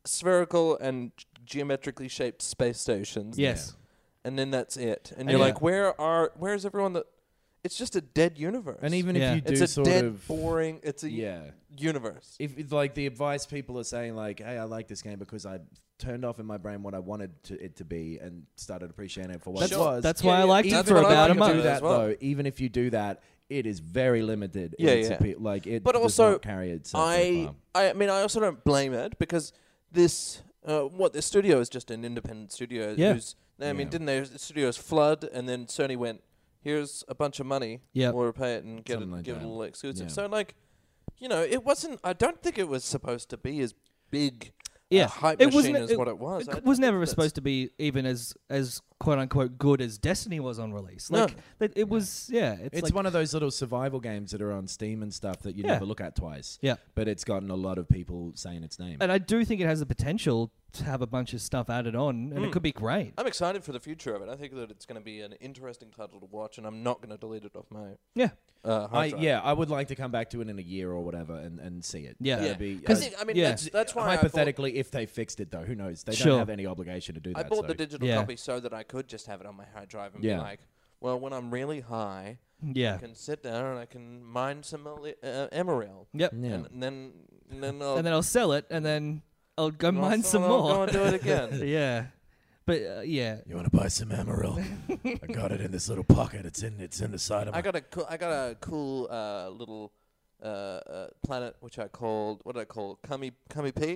spherical and geometrically shaped space stations. Yes. And then that's it. And And you're yeah. like, where are where's everyone that it's just a dead universe. And even Yeah. if you do it's a sort dead, of boring it's a yeah, universe. if it's like the advice people are saying, like, hey, I like this game because I turned off in my brain what I wanted to, it to be and started appreciating it for what That's, it was. that's Yeah, why I yeah, liked that's it for what I about like a If you month. do as that well. though, even if you do that, it is very limited. Yeah, in its yeah. appe- like it But does also, not carry itself very I, far. I I mean I also don't blame it because this uh, what this studio is just an independent studio. Yeah. Who's, I mean, Yeah. didn't their studios flood and then Sony went, here's a bunch of money, Yep. or pay it and get Something it, like give it that. a little exclusive. Yeah. So like, you know, it wasn't. I don't think it was supposed to be as big. Yeah. a hype It machine wasn't- as it- what it was. I It was think never that's- supposed to be even as as quote unquote good as Destiny was on release. No. Like that it was. Yeah, it's, It's like, one of those little survival games that are on Steam and stuff that you Yeah. never look at twice. Yeah. But it's gotten a lot of people saying its name. and I do think it has the potential to have a bunch of stuff added on, and it Mm. could be great. I'm excited for the future of it. I think that it's going to be an interesting title to watch, and I'm not going to delete it off my Yeah, uh, hard I, drive. yeah, I would like to come back to it in a year or whatever and, and see it. Yeah. That'd Yeah. be, Because uh, I mean, yeah. that's, that's why I bought- hypothetically, if they fixed it though, who knows? They Sure. don't have any obligation to do I that. bought so. the digital Yeah. copy so that I could just have it on my hard drive and Yeah. be like, well, when I'm really high, I yeah, can sit down and I can mine some Eli- uh, Emerald. yep. Yeah. And, and then and then I'll, And then I'll sell it, and then I'll go and I'll mine sell some it, I'll more. Go and do it again. yeah, but uh, yeah, You want to buy some Emerald? I got it in this little pocket. It's in. It's in the side of. I my... got a cool, I got a cool uh, little uh, uh, planet which I called what did I call it? Cummy Cummy Pete.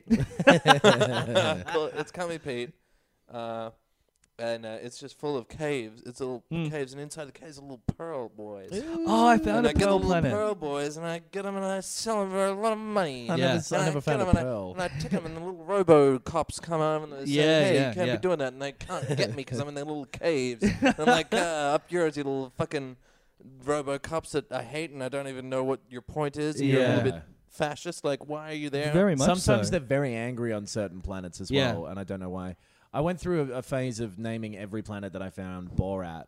Call it- it's Cummy Pete. Uh, and uh, it's just full of caves. It's little Mm. caves, and inside the caves are little pearl boys. Oh, I found and a I get the pearl little planet. pearl boys, and I get them and I sell them for a lot of money. I Yeah. never, And I never get found a 'em and I- pearl. And I take them, and the little robo cops come over and they say, Yeah, "Hey, yeah, you can't yeah. be doing that," and they can't get me because I'm in their little caves. And I'm like, uh, "Up yours, you little fucking robo cops that I hate, and I don't even know what your point is. And You're a Yeah. little bit fascist. Like, why are you there?" very much Sometimes so. they're very angry on certain planets as Yeah. well, and I don't know why. I went through a, a phase of naming every planet that I found Borat,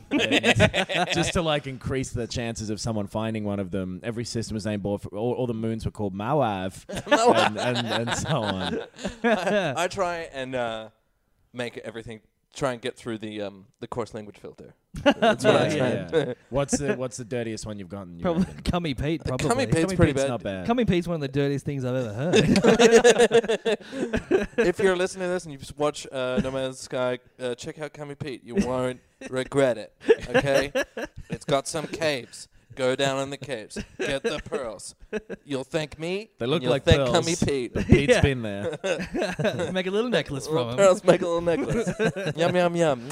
and just to like increase the chances of someone finding one of them. Every system was named Borat. All, all the moons were called Moab, and, and, and so on. I try and uh, make everything. Try and get through the um, the coarse language filter. That's what I Yeah, try. Yeah, and- yeah. What's the What's the dirtiest one you've gotten? You Probably reckon? Cummy Pete. Probably Cummy Pete's Cummy pretty Pete's bad. not bad. Cummy Pete's one of the dirtiest things I've ever heard. If you're listening to this and you just watch uh, No Man's Sky, uh, check out Cummy Pete. You won't regret it. Okay, it's got some caves. Go down in the caves. Get the pearls. You'll thank me. They look and you'll like thank pearls. Cummy Pete. But Pete's Yeah. been there. Make a little necklace from Little him. pearls make a little necklace. Yum yum yum.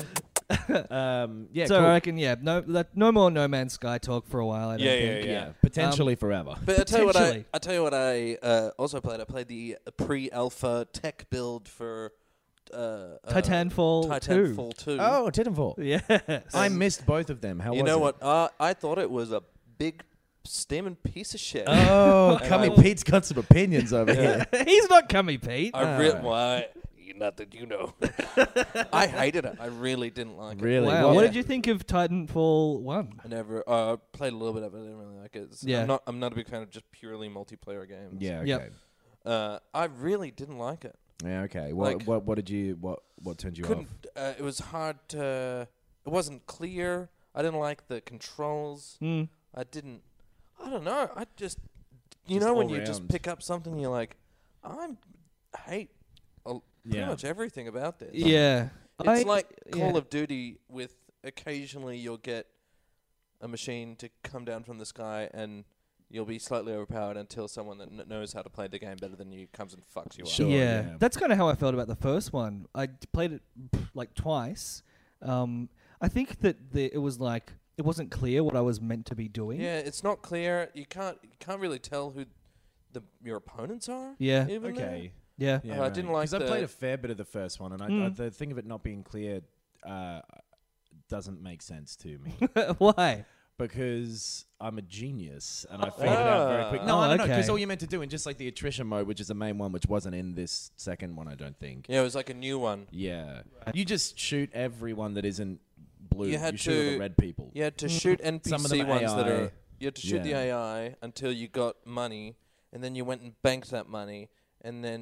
Um, yeah, so cool. I reckon, yeah, no, that, no more No Man's Sky talk for a while. I don't Yeah, think. yeah, yeah, potentially forever. But I tell you what, I Potentially. I tell you what I uh, also played. I played the pre-alpha tech build for uh, uh, Titanfall two. Titanfall two. Oh, Titanfall. Yes. I missed both of them. How you was know it? what? Uh, I thought it was a big steaming piece of shit. Oh, And Cummy I- Pete's got some opinions over here. He's not Cummy Pete. I re- Ah. why? Not that you know. I hated it. I really didn't like it. Really? Wow. What- What did you think of Titanfall one? I never uh, played a little bit of it. I didn't really like it. It's- Yeah. I'm not. I'm not a big fan of just purely multiplayer games. Yeah. Okay. Yep. Uh, I really didn't like it. Yeah. Okay. What, Like- what? What did you? What? What turned you Couldn't. off? Uh, it was hard to. It wasn't clear. I didn't like the controls. Mm. I didn't. I don't know. I just. You Just know when all you just round. pick up something, you're like, I hate a, pretty Yeah. much everything about this. Yeah. It's I- like Call yeah. of Duty with occasionally you'll get a machine to come down from the sky and you'll be slightly overpowered until someone that kn- knows how to play the game better than you comes and fucks you up. Sure. yeah. yeah. That's kind of how I felt about the first one. I d- played it pff, like twice. Um, I think that the, it was like it wasn't clear what I was meant to be doing. Yeah, it's not clear. You can't you can't really tell who the your opponents are. Yeah. Even there. Okay. Yeah. Oh, I didn't like because I the- played a fair bit of the first one, and I, I, Mm. the thing of it not being clear uh, doesn't make sense to me Why? because I'm a genius and I figured it out very quick. No, Oh, I don't know because okay. all you're meant to do, and just like the attrition mode, which is the main one, which wasn't in this second one, I don't think. Yeah, it was like a new one. Yeah, you just shoot everyone that isn't blue. You had shoot all the to- red people. You had to shoot N P Some of C them ones that A I. are. You had to shoot the Yeah. A I until you got money, and then you went and banked that money, and then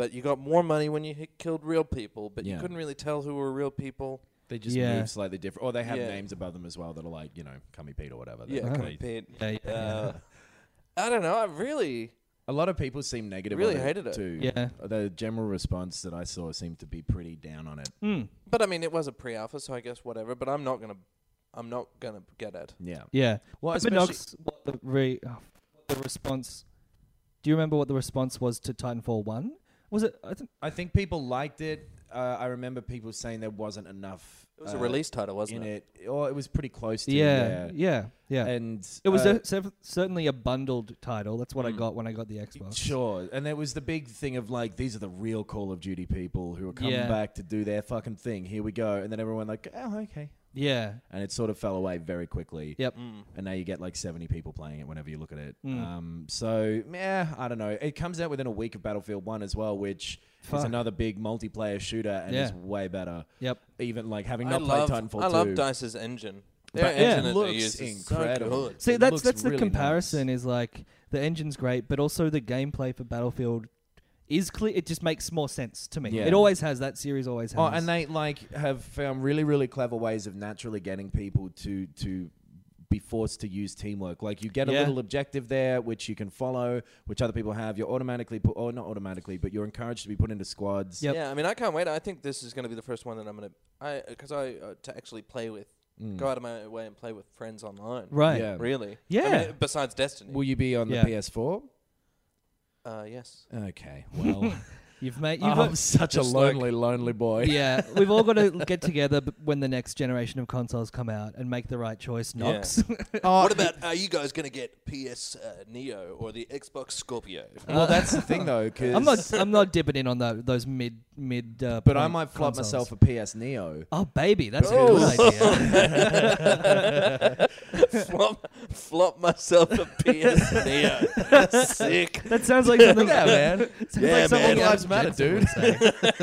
but you got more money when you hit, killed real people, but Yeah. you couldn't really tell who were real people. They just Yeah. move slightly different. Or they have Yeah. names above them as well that are like, you know, Cummy Pete or whatever. Yeah, That Oh. they- Pete. Yeah, yeah, Uh, I don't know. I really, A lot of people seem negative Really on hated it. too. Yeah. The general response that I saw seemed to be pretty down on it. Mm. but I mean, it was a pre-alpha, so I guess whatever. But I'm not gonna, I'm not gonna get it. Yeah. Yeah. Well, But especially- Knox, what the re, oh, what the response? Do you remember what the response was to Titanfall One? Was it? I think. I think people liked it. Uh, I remember people saying there wasn't enough. It was uh, a release title, wasn't in it? it. Or it was pretty close to. Yeah, Yeah. yeah, yeah. And It was uh, a, cer- certainly a bundled title. That's what I Mm. got when I got the Xbox. Sure, and there was the big thing of like, these are the real Call of Duty people who are coming Yeah. back to do their fucking thing. Here we go, and then everyone like, oh, okay, Yeah. and it sort of fell away very quickly. Yep. Mm. And now you get like seventy people playing it whenever you look at it. Mm. Um, so yeah, I don't know. It comes out within a week of Battlefield One as well, which Fuck. is another big multiplayer shooter and Yeah. is way better. Yep. Even like having I not love, played Titanfall I two. love Dice's engine. Their But yeah. engine it that looks they use is incredible. so good. See, It that's looks that's the really comparison. nice. Is like the engine's great, but also the gameplay for Battlefield is clear. It just makes more sense to me. Yeah. It always has. That series always has. Oh, and they like have found really, really clever ways of naturally getting people to to be forced to use teamwork. Like you get a Yeah. little objective there, which you can follow, which other people have. You're automatically put, or not automatically, but you're encouraged to be put into squads. Yep. Yeah, I mean, I can't wait. I think this is going to be the first one that I'm going to, I because I uh, to actually play with, Mm. go out of my way and play with friends online. right. Yeah. Really? Yeah. I mean, besides Destiny. Will you be on Yeah. the P S four? Uh, yes. Okay. Well, You've made. You've I'm got, such a just like- lonely, lonely boy. yeah, we've all got to get together b- when the next generation of consoles come out and make the right choice. Yeah. Knox. Oh, what about, are you guys going to get P S uh, Neo or the Xbox Scorpio? Well, that's the thing though, because I'm not. I'm not dipping in on tho- those mid mid. Uh, But I point might flop consoles. myself a P S Neo. Oh baby, that's Oh. a good idea. flop, flop myself a P S Neo. Sick. That sounds like something. Yeah, man. Sounds Yeah, like something man. Adam Lives matter, Jensen dude. would say.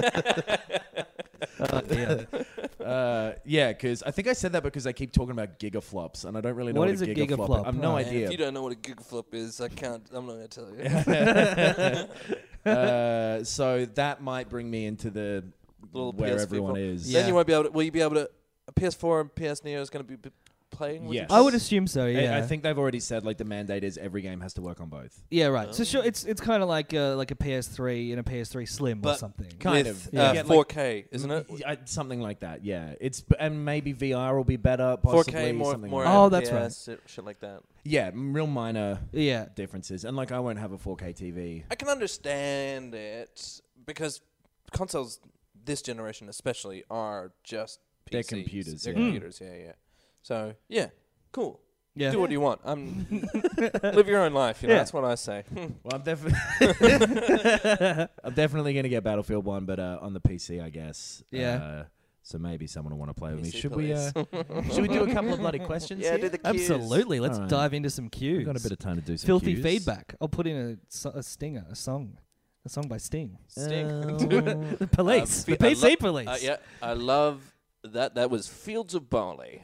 Oh, dear. Uh, yeah, because I think I said that because I keep talking about gigaflops, and I don't really know What what, is a a gigaflop. gigaflop? is. I've no Right. And idea. if you don't know what a gigaflop is, I can't, I'm not going to tell you. uh, so that might bring me into the Little where P S everyone people. is. Yeah. Then you won't be able to, will you be able to, a P S four and P S Neo is going to be b- playing with Yes. each I would other? assume so. I- Yeah. I think they've already said like the mandate is every game has to work on both. Yeah. Right. So Oh. sure, it's it's kind of like uh, like a P S three and a P S three Slim or But- something. Kind with, of. Yeah. Uh, You get, like, four K, isn't it? Y- I- something like that. Yeah, it's and maybe V R will be better. four Possibly, K, more, something more like Oh, that. that's right. F P S, shit- shit like that. Yeah, m- real minor Yeah. differences, and like I won't have a four K T V. I can understand it because consoles, this generation especially, are just P Cs. They're computers, They're yeah. computers, yeah, yeah. So, yeah, cool. Yeah. Do what you want. I'm live your own life. You know, Yeah. that's what I say. Well, I'm definitely, I'm definitely gonna get Battlefield One, but uh, on the P C, I guess. Yeah. Uh, so maybe someone will want to play with me. P C Should we? Uh, should we do a couple of bloody questions? Yeah, here? do the cues. Absolutely. Let's Alright. dive into some cues. We've got a bit of time to do some filthy cues. feedback. I'll put in a, so- a stinger, a song, a song by Sting. Sting. Um, The police, fe- the I P C lo- police. Uh, yeah, I love that. That was Fields of Barley.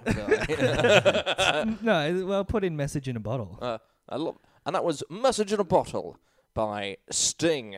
No, well, put in message in a bottle. uh, I love, and that was Message in a Bottle by Sting.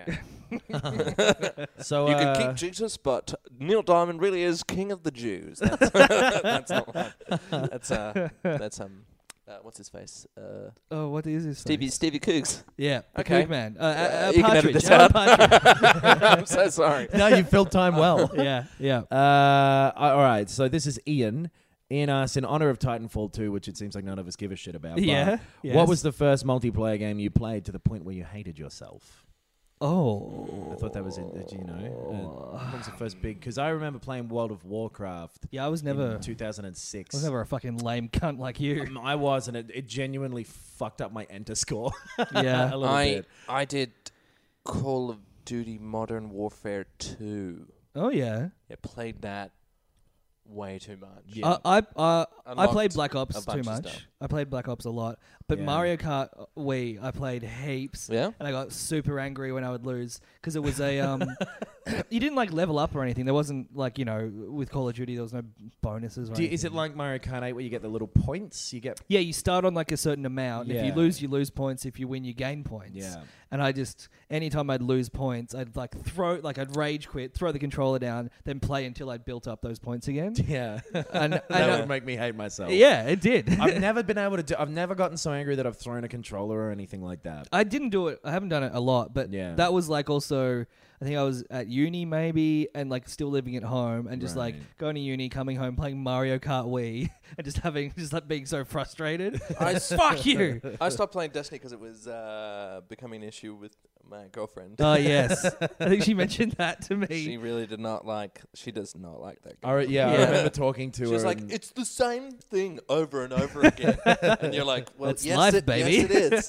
so You uh, can keep Jesus, but Neil Diamond really is king of the Jews. That's, that's not one. That's uh, that's um, uh, what's his face? Uh, Oh, what is this? Stevie Stevie Coogs. Yeah. the Okay. Coog man. Uh, uh, Uh, uh, you can edit Partridge. this Alan out. Partridge. I'm so sorry. no, you filled time well. yeah. Yeah. Uh, all right, so this is Ian. Ian asks, in honor of Titanfall two, which it seems like none of us give a shit about. but Yeah. What yes. was the first multiplayer game you played to the point where you hated yourself? Oh. I thought that was, in, uh, you know, uh, what was the first big? Because I remember playing World of Warcraft. Yeah, I was never. in two thousand six. I was never a fucking lame cunt like you. Um, I was, and it, it genuinely fucked up my enter score. Yeah. a little I bit. I did Call of Duty Modern Warfare two. Oh yeah. Yeah, played that way too much. Yeah. I I uh, I Unlocked played Black a Ops too bunch of much. stuff. I played Black Ops a lot, but Yeah. Mario Kart uh, Wii I played heaps. Yeah? And I got super angry when I would lose because it was a um, you didn't like level up or anything. There wasn't like, you know, with Call of Duty, there was no bonuses. Or Do you, is it anything. like Mario Kart eight where you get the little points? You get Yeah, you start on like a certain amount. And If you Yeah. lose, you lose points. If you win, you gain points. yeah. And I just, anytime I'd lose points, I'd like throw, like I'd rage quit, throw the controller down, then play until I'd built up those points again. Yeah. And, that and uh, would make me hate myself. yeah, it did. I've never been able to do. I've never gotten so angry that I've thrown a controller or anything like that. I didn't do it. I haven't done it a lot, but Yeah. that was like also, I think I was at uni maybe and like still living at home and just like Right. going to uni, coming home, playing Mario Kart Wii and just having, just like being so frustrated. I s- Fuck you. I stopped playing Destiny because it was uh, becoming an issue with my girlfriend. Oh, yes. I think she mentioned that to me. She really did not like. She does not like that. I re- yeah, Yeah. I remember talking to She's her. like, and- it's the same thing over and over again, and you're like, well, That's yes, life, it, baby. yes, it is.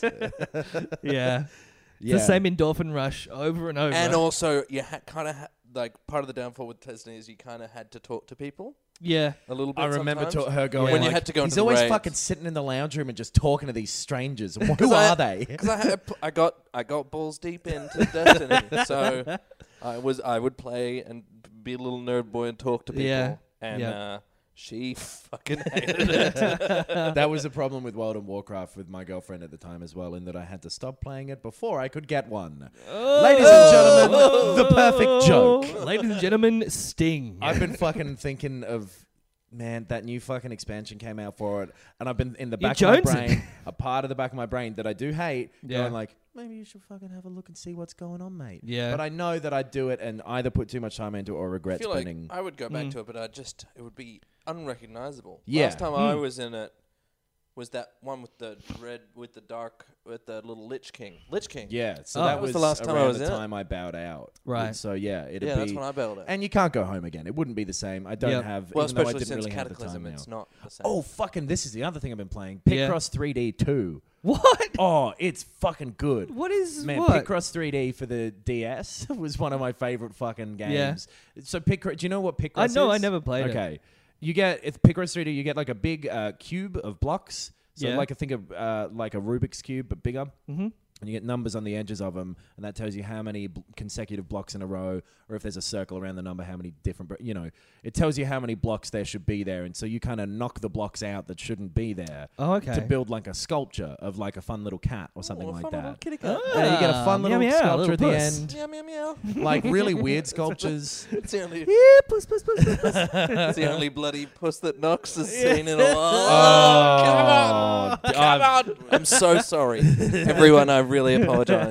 yeah. yeah. It's the same endorphin rush over and over. And also, you ha- kind of ha- like part of the downfall with Destiny is you kind of had to talk to people yeah. a little bit. I remember sometimes. to her going. Yeah. When you like, had to go He's into the always raids." fucking sitting in the lounge room and just talking to these strangers. Who I- are they? Because I, had, I got I got balls deep into Destiny, so I was I would play and be a little nerd boy and talk to people, Yeah. and Yeah. uh, she fucking hated it. That was a problem with World of Warcraft with my girlfriend at the time as well, in that I had to stop playing it before I could get one. Ladies and gentlemen, the perfect joke. Ladies and gentlemen, Sting. I've been fucking thinking of, man, that new fucking expansion came out for it, and I've been in the You're back of my jonesing. brain, a part of the back of my brain that I do hate, Yeah. going like, maybe you should fucking have a look and see what's going on, mate. Yeah. But I know that I'd do it and either put too much time into it or I regret feel like spending. I would go back Mm. to it, but I just it would be unrecognizable. Yeah. Last time I Mm. was in it was that one with the red, with the dark, with the little Lich King. Lich King. Yeah, so Oh. that That was was the last time I around was the in it. time I bowed out. Right. So yeah, it'd yeah, be. that's when I bailed it. And you can't go home again. It wouldn't be the same. I don't Yep. have. well, even though I especially didn't since really have the Cataclysm, time it's now. not the same. Oh fucking! This is the other thing I've been playing. Yeah. Picross three D two. What? Oh, it's fucking good. What is Man, what? Picross three D for the D S was one of my favorite fucking Yeah. games. So Picross, do you know what Picross I is? know, I never played it. Okay. You get, it's Picross three D, you get like a big uh, cube of blocks. So Yeah. like I think of uh, like a Rubik's Cube, but bigger. Mm-hmm. And you get numbers on the edges of them, and that tells you how many bl- consecutive blocks in a row, or if there's a circle around the number, how many different, br- you know, it tells you how many blocks there should be there. And so you kind of knock the blocks out that shouldn't be there Oh, okay. to build like a sculpture of like a fun little cat or something Oh, a like fun little that. kitty cat. Yeah, you get a fun Ah, little meow, meow, sculpture little at the puss. end. Meow meow meow. Like really weird sculptures. It's the only, Yeah, puss, puss, puss, puss, puss. it's the only bloody puss that knocks has seen in a while. Oh, come on, d- come I've- on! I'm so sorry, everyone. I really apologize.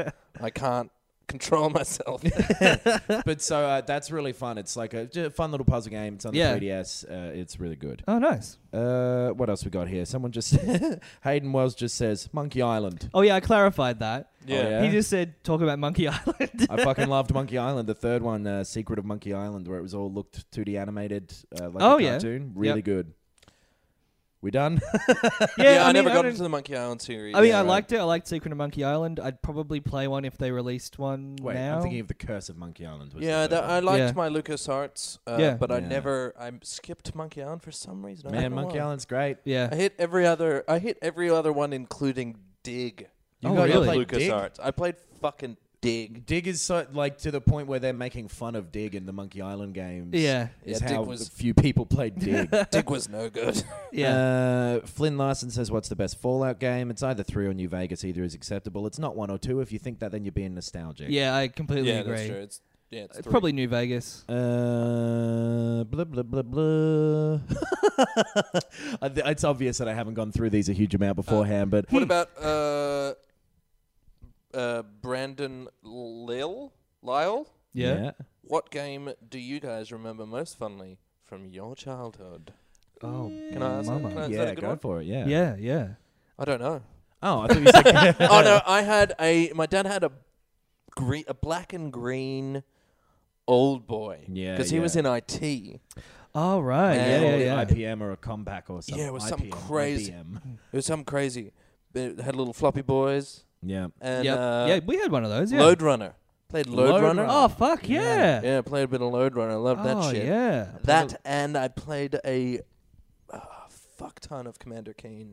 I can't control myself. But so uh, that's really fun. It's like a j- fun little puzzle game. It's on the Yeah. three D S. Uh, it's really good. Oh, nice. Uh, what else we got here? Someone just Hayden Wells just says Monkey Island. Oh, yeah, I clarified that. Yeah. He just said, talk about Monkey Island. I fucking loved Monkey Island, the third one, uh, Secret of Monkey Island, where it was all looked two D animated, uh, like Oh, a yeah. cartoon. Really Yep. good. We done? Yeah, I, mean, never got don't- into the Monkey Island series. I mean, Yeah, I right. liked it. I liked Secret of Monkey Island. I'd probably play one if they released one Wait, now. I'm thinking of the Curse of Monkey Island. Was Yeah, the that, third I one. liked Yeah. my LucasArts, uh, Yeah. but I Yeah. never. I skipped Monkey Island for some reason. I Man, don't know Monkey why. Island's great. Yeah. I hit every other. I hit every other one, including Dig. You Oh, got to really? play Dig? LucasArts. I played fucking Dig. Dig is so like to the point where they're making fun of Dig in the Monkey Island games. Yeah. is Yeah, Dig how was- a few people played Dig. Dig was no good. Yeah. Uh, Flynn Larson says, "What's the best Fallout game? It's either three or New Vegas. Either is acceptable. It's not one or two. If you think that, then you're being nostalgic." yeah, I completely yeah, agree. that's true. It's yeah, it's, It's three. probably New Vegas. Uh, blah blah blah blah. I th- it's obvious that I haven't gone through these a huge amount beforehand, but What about uh, uh, Brandon Lyle? Lyle? Yeah. What game do you guys remember most fondly from your childhood? Oh, Can I ask that? mama. Can I- Is yeah, that a good go one? for it. Yeah. Yeah, yeah. I don't know. Oh, I thought you said. oh no, I had a. My dad had a green, a black and green old boy. Yeah, because he was yeah. in I T. Oh, right. And- Yeah, yeah, An yeah. I P M or a Compaq or something. Yeah, it was something I P M, crazy. I B M. It was something crazy. It had little floppy boys Yeah. and Yep. uh, yeah, we had one of those. Yeah. Load Runner. Played Load, Load Runner. Runner. Oh, fuck yeah. Yeah, played a bit of Load Runner. I loved that oh, shit. yeah. That and I played a uh, fuck ton of Commander Keynes.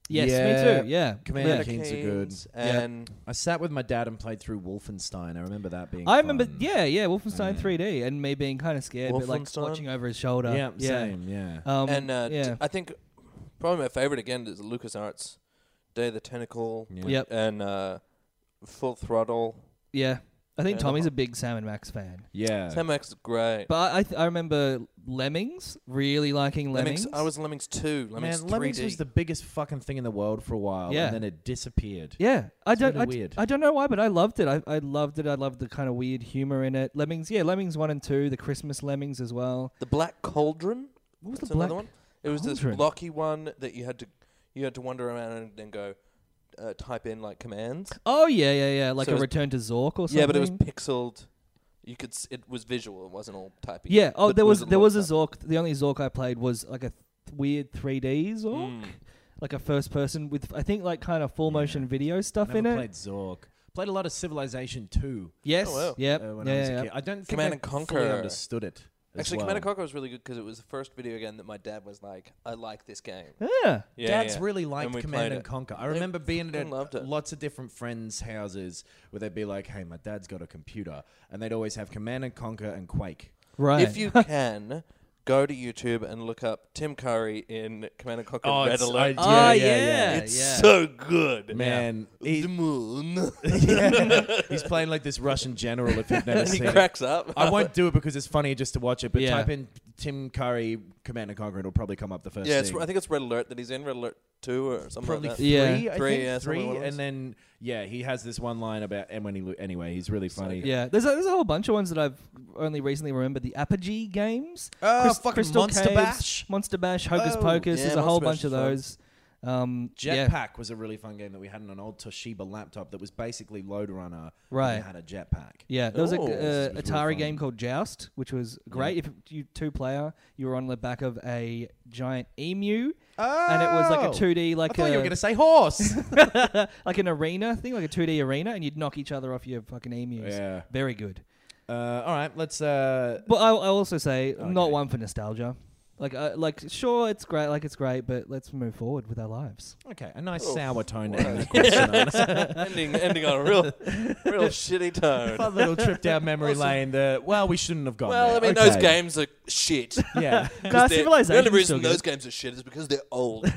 Yes, Yeah. me too. Yeah, Commander yeah. Kings are good. And I sat with my dad and played through Wolfenstein. I remember that being. I remember, fun. yeah, yeah, Wolfenstein Yeah. three D, and me being kind of scared, but like Wolfenstein? watching over his shoulder. Yeah, yeah. same. Yeah. Um, and uh, yeah. t- I think probably my favorite again is LucasArts, Day of the Tentacle, Yeah. Yep. and uh, Full Throttle. Yeah, I think Yeah, Tommy's the- a big Sam and Max fan. Yeah. Sam Max is great. But I, th- I remember Lemmings, really liking Lemmings. Lemmings. I was Lemmings two. Lemmings Man, Lemmings three D. was the biggest fucking thing in the world for a while, Yeah. and then it disappeared. Yeah, I It's don't. really I, d- weird. I don't know why, but I loved it. I, I loved it. I loved the kind of weird humor in it. Lemmings, yeah, Lemmings one and two, the Christmas Lemmings as well. The Black Cauldron. What was That's the black? another one. It was this Cauldron? blocky one that you had to you had to wander around and then go uh, type in like commands. Oh yeah, yeah, yeah, like So a it was- Return to Zork or something. Yeah, but it was pixeled. You could. S- it was visual. It wasn't all typing. Yeah. Oh, But there it was a there lot was a of typing. Zork. The only Zork I played was like a th- weird three D Zork, Mm. like a first person with I think like kind of full Yeah. motion video stuff Never in it. played Zork. Played a lot of Civilization two. Yes. Oh, wow. Yep. uh, when yeah, I was a yeah, kid. I don't think Command I and fully Conquer. understood it. as Actually, well. Command and Conquer was really good because it was the first video game that my dad was like, "I like this game." yeah. Yeah, Dad's yeah. really And liked we Command played and it. Conquer. I They remember being fucking at loved it. lots of different friends' houses where they'd be like, "Hey, my dad's got a computer," and they'd always have Command and Conquer and Quake. Right. If you can, go to YouTube and look up Tim Curry in Command and Conquer Red it's- Alert. I- Ah, yeah, yeah, yeah, yeah. it's yeah. so good, Man, he- The moon. yeah, he's playing like this Russian general. If you've never and he seen it, cracks up. I won't do it because it's funny just to watch it. But Yeah. type in Tim Curry Command and Conquer, and it'll probably come up the first. Yeah, it's, thing. I think it's Red Alert that he's in. Red Alert two or something Probably like that. three, Yeah. I Three, think, yeah, something three, along those. and then yeah, he has this one line about and when he lo- anyway, he's really funny. Yeah, there's a, there's a whole bunch of ones that I've only recently remembered. The Apogee games, Oh, Crys- fucking Crystal Monster Caves, Bash. Monster Bash, Hocus Oh, Pocus. yeah, there's a whole Monster bunch Bash of is fun. those. Um, yeah, Jetpack was a really fun game that we had on an old Toshiba laptop that was basically Load Runner. Right. And it had a jetpack. yeah. There was a Oh, uh, this was Atari really game fun. called Joust, which was great. If you two player, you were on the back of a giant emu, Oh, and it was like a two D, I like thought a you were going to say horse. like an arena thing, like a two D arena, and you'd knock each other off your fucking emus. yeah. Very good. Uh, all right, let's. Uh, But I I also say not Okay. one for nostalgia. Like uh, like sure it's great, like it's great, but let's move forward with our lives. okay, a nice Oh, sour tone to wow. end that question on. ending, ending on a real, real shitty tone. Fun little trip down memory Awesome. lane. The well, we shouldn't have gone Well, there. I mean, Okay. those games are shit. Yeah. 'Cause Nah, they're- Civilization's The only reason still those good. games are shit is because they're old.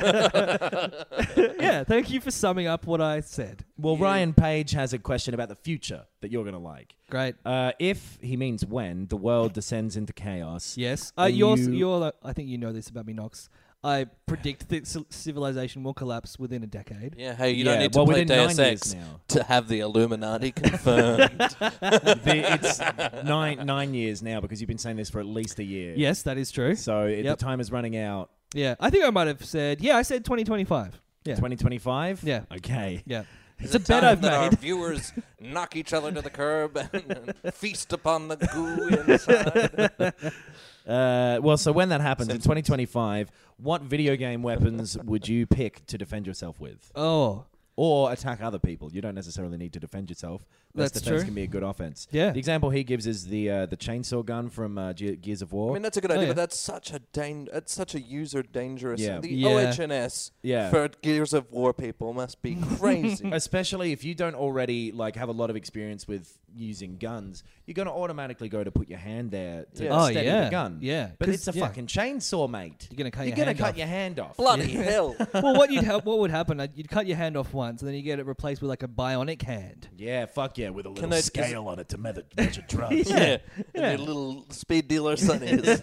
Yeah, thank you for summing up what I said. Well, Yeah. Ryan Page has a question about the future that you're going to like. Great. Uh, if he means when the world descends into chaos. Yes. Uh, Are you're, you- you're, the- I think you know this about me, Knox. I predict that ci- civilization will collapse within a decade. yeah, hey, you Yeah, don't need to well, play within Deus nine Ex years now. to have the Illuminati confirmed. The- it's nine nine years now because you've been saying this for at least a year. Yes, that is true. So it, Yep. the time is running out. Yeah, I think I might have said, yeah, I said twenty twenty-five. Yeah. twenty twenty-five. Yeah. Okay. Yeah. It's It's a bet time I've that our made. viewers knock each other to the curb and, and feast upon the goo inside. Uh, well, so when that happens in Sense- twenty twenty-five, what video game weapons would you pick to defend yourself with, Oh, or attack other people? You don't necessarily need to defend yourself. Best That's defense true. can be a good offense. yeah. The example he gives is the uh, the chainsaw gun from uh, Ge- Gears of War. I mean, that's a good Oh, idea, yeah. but that's such a dan- That's such a user dangerous. Yeah. The Yeah. O H and S yeah. for Gears of War people must be crazy. Especially if you don't already like have a lot of experience with using guns, you're going to automatically go to put your hand there to Yeah. Oh, steady yeah. the gun. Yeah. But 'Cause, it's a yeah, fucking chainsaw, mate. You're going to cut You're your going hand to cut off. your hand off. Bloody hell! Well, what you'd have, what would happen? uh, You'd cut your hand off once, and then you get it replaced with like a bionic hand. Yeah, fuck yeah, with a little they- is scale on it to measure, measure drugs. Yeah, Yeah. and your little speed dealer sonnies.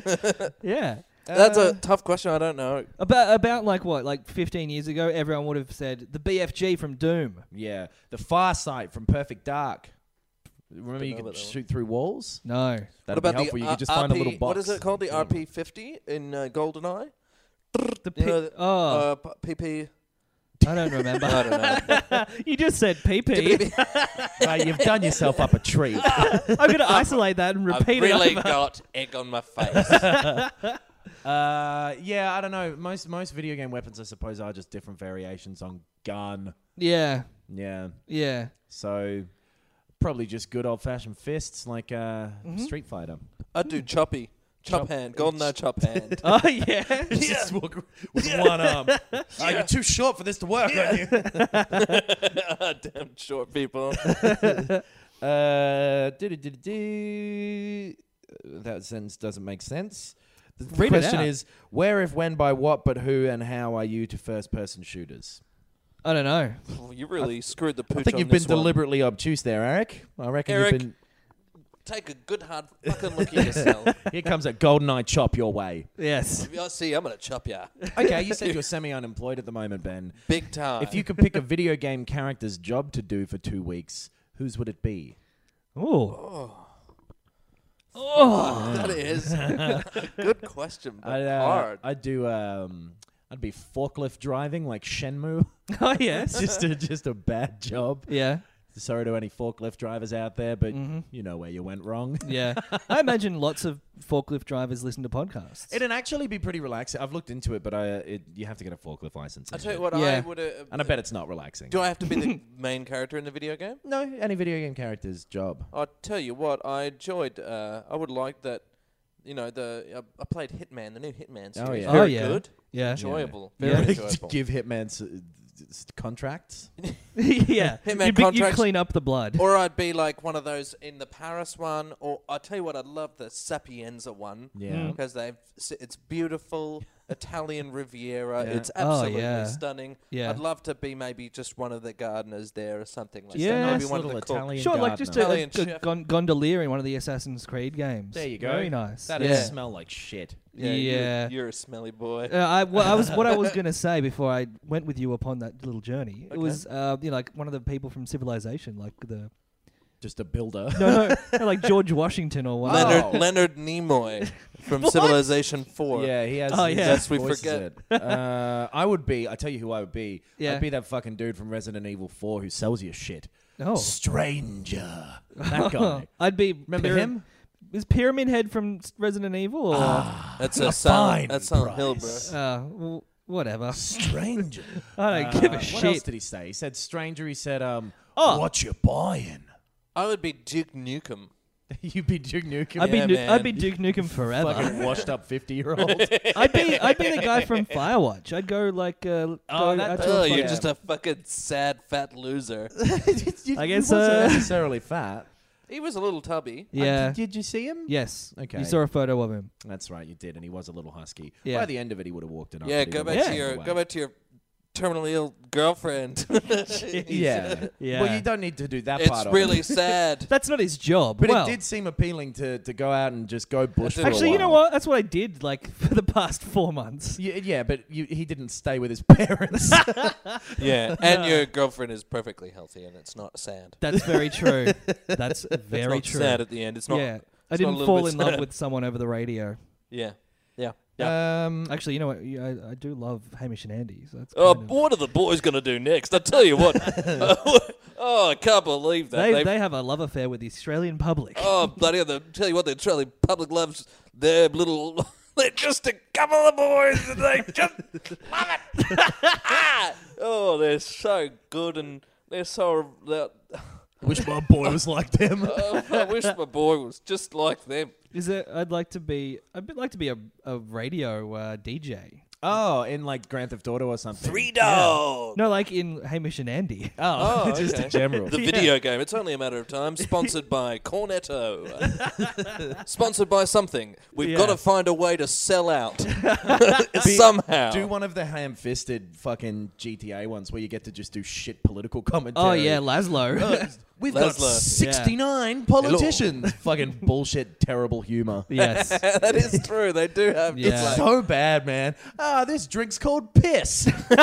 Yeah. That's Uh, a tough question. I don't know. About about like what, like fifteen years ago, everyone would have said the B F G from Doom. Yeah, the Far Sight from Perfect Dark. Remember, Don't you know could about that one. shoot through walls. No. That'd what about be helpful. the You uh, could just find a R P little box. What is it called? The Yeah. R P fifty in uh, GoldenEye? The You P- know, the- oh, Uh, p- P P. I don't remember. I don't know. You just said P P. Right, you've done yourself up a treat. I'm going to isolate that and I've repeat really it over. got egg on my face. Uh, yeah, I don't know. Most most video game weapons, I suppose, are just different variations on gun. Yeah. Yeah, Yeah. so probably just good old fashioned fists like uh, Mhm. Street Fighter. I'd do choppy. Chop hand, golden eye chop hand. Oh yeah. Just walk with one arm. Oh, you're too short for this to work on you. Damn short people. Uh, do-do-do-do-do. That sentence doesn't make sense. The Read it question out. is, where, if, when, by what, but who, and how are you to first-person shooters? I don't know. You really screwed the pooch I think on you've been this one. deliberately obtuse there, Eric. I reckon Eric. you've been... Take a good hard fucking look at yourself. Here comes a golden eye chop your way. Yes. If I see, I'm gonna chop ya. Okay, you said you're semi-unemployed at the moment, Ben. Big time. If you could pick a video game character's job to do for two weeks, whose would it be? Ooh. Oh, that is a good question, but I'd, uh, hard. I'd do. Um, I'd be forklift driving like Shenmue. Oh yes. just a just a bad job. Yeah. Sorry to any forklift drivers out there, but Mm-hmm. you know where you went wrong. Yeah. I imagine lots of forklift drivers listen to podcasts. It'd actually be pretty relaxing. I've looked into it, but I it, you have to get a forklift license. I tell you what, Yeah. I would. Uh, and I bet it's not relaxing. Do I have to be the main character in the video game? No, any video game character's job. I tell you what, I enjoyed. Uh, I would like that. You know, the uh, I played Hitman, the new Hitman series. Oh, yeah. Very Oh, yeah. good, Yeah. enjoyable, Yeah. very Yeah. enjoyable. Give Hitman s- s- contracts. yeah. Hitman You'd, be, you'd contracts. clean up the blood. Or I'd be like one of those in the Paris one, or I tell you what, I'd love the Sapienza one. Yeah. Mm. Because they've, s- it's beautiful Italian Riviera. Yeah. It's Oh, absolutely yeah. stunning. Yeah. I'd love to be maybe just one of the gardeners there or something like Yeah. that. Maybe Nice one of little the cooks. Italian Sure, like just a, gardener. a, Italian a chef. gon- gondolier in one of the Assassin's Creed games. There you go. Very nice. That yeah. does smell like shit. Yeah, Yeah. You're, you're a smelly boy. Uh, I, well, I was what I was gonna say before I went with you upon that little journey. It Okay. was uh, you know, like one of the people from Civilization, like the Just a builder. no, no, no, like George Washington or what? Leonard Oh. Leonard Nimoy from Civilization Four. Yeah, he has. Oh, he yeah. has Lest we voices forget. it. Uh, I would be. I tell you who I would be. Yeah. I'd be that fucking dude from Resident Evil Four who sells you shit. Oh, Stranger. That guy. I'd be Remember Pyra- him? Is Pyramid Head from s- Resident Evil? Or That's A a Silent, fine that's Silent Hill, bro. price. uh, w- whatever. Stranger. I don't Uh, give a what shit. else did he say? He said stranger. He said, um, Oh. what you buying? I would be Duke Nukem. You'd be Duke Nukem. I'd be Yeah, Nu- man. I'd be Duke Nukem forever. fucking washed up fifty year old. I'd be I'd be the guy from Firewatch. I'd go like uh, Oh, go that- out to a Oh, fucking- you're yeah. just a fucking sad fat loser. I guess, he wasn't uh, necessarily fat. He was a little tubby. yeah. Uh, did you see him? Yes. Okay. You saw a photo of him. That's right, you did, and he was a little husky. Yeah. By the end of it, he would have walked it up. Yeah, but he go would've back Yeah. to your away. go back to your terminally ill girlfriend. Yeah. Yeah. Well, you don't need to do that It's part of really it. sad. That's not his job. But well, it did seem appealing to, to go out and just go bush for a actually, you know while. what? That's what I did like for the past four months. Yeah, yeah, but you, he didn't stay with his parents. Yeah, and your girlfriend is perfectly healthy, and it's not sad. That's very true. That's It's very not true. sad at the end. It's not. yeah. I it's not a didn't little fall bit in love sad. with someone over the radio. Yeah, yeah, yeah. um, Actually, you know what? Yeah, I, I do love Hamish and Andy. So that's Oh, kind of- what are the boys gonna do next? I tell you what. Oh, I can't believe that. they, They've- they have a love affair with the Australian public. Oh, bloody hell, the, tell you what, the Australian public loves their little... They're just a couple of boys, and they just love it. Oh, they're so good, and they're so... They're, wish my boy was like them. oh, I wish my boy was just like them. Is it? I'd like to be. I'd like to be a, a radio uh, D J. Oh, in like Grand Theft Auto or something. Three dogs. No, like in Hamish and Andy. Oh, Oh, just okay. in general. The Yeah. video game. It's only a matter of time. Sponsored by Cornetto. Sponsored by something. We've Yeah. got to find a way to sell out somehow. Do one of the ham-fisted fucking G T A ones where you get to just do shit political commentary. Oh yeah, Laszlo. Uh, we've got Laszlo. sixty-nine politicians. Fucking bullshit, terrible humor. yes. That is true. They do have. Yeah. Just It's like, so bad, man. Ah, this drink's called piss.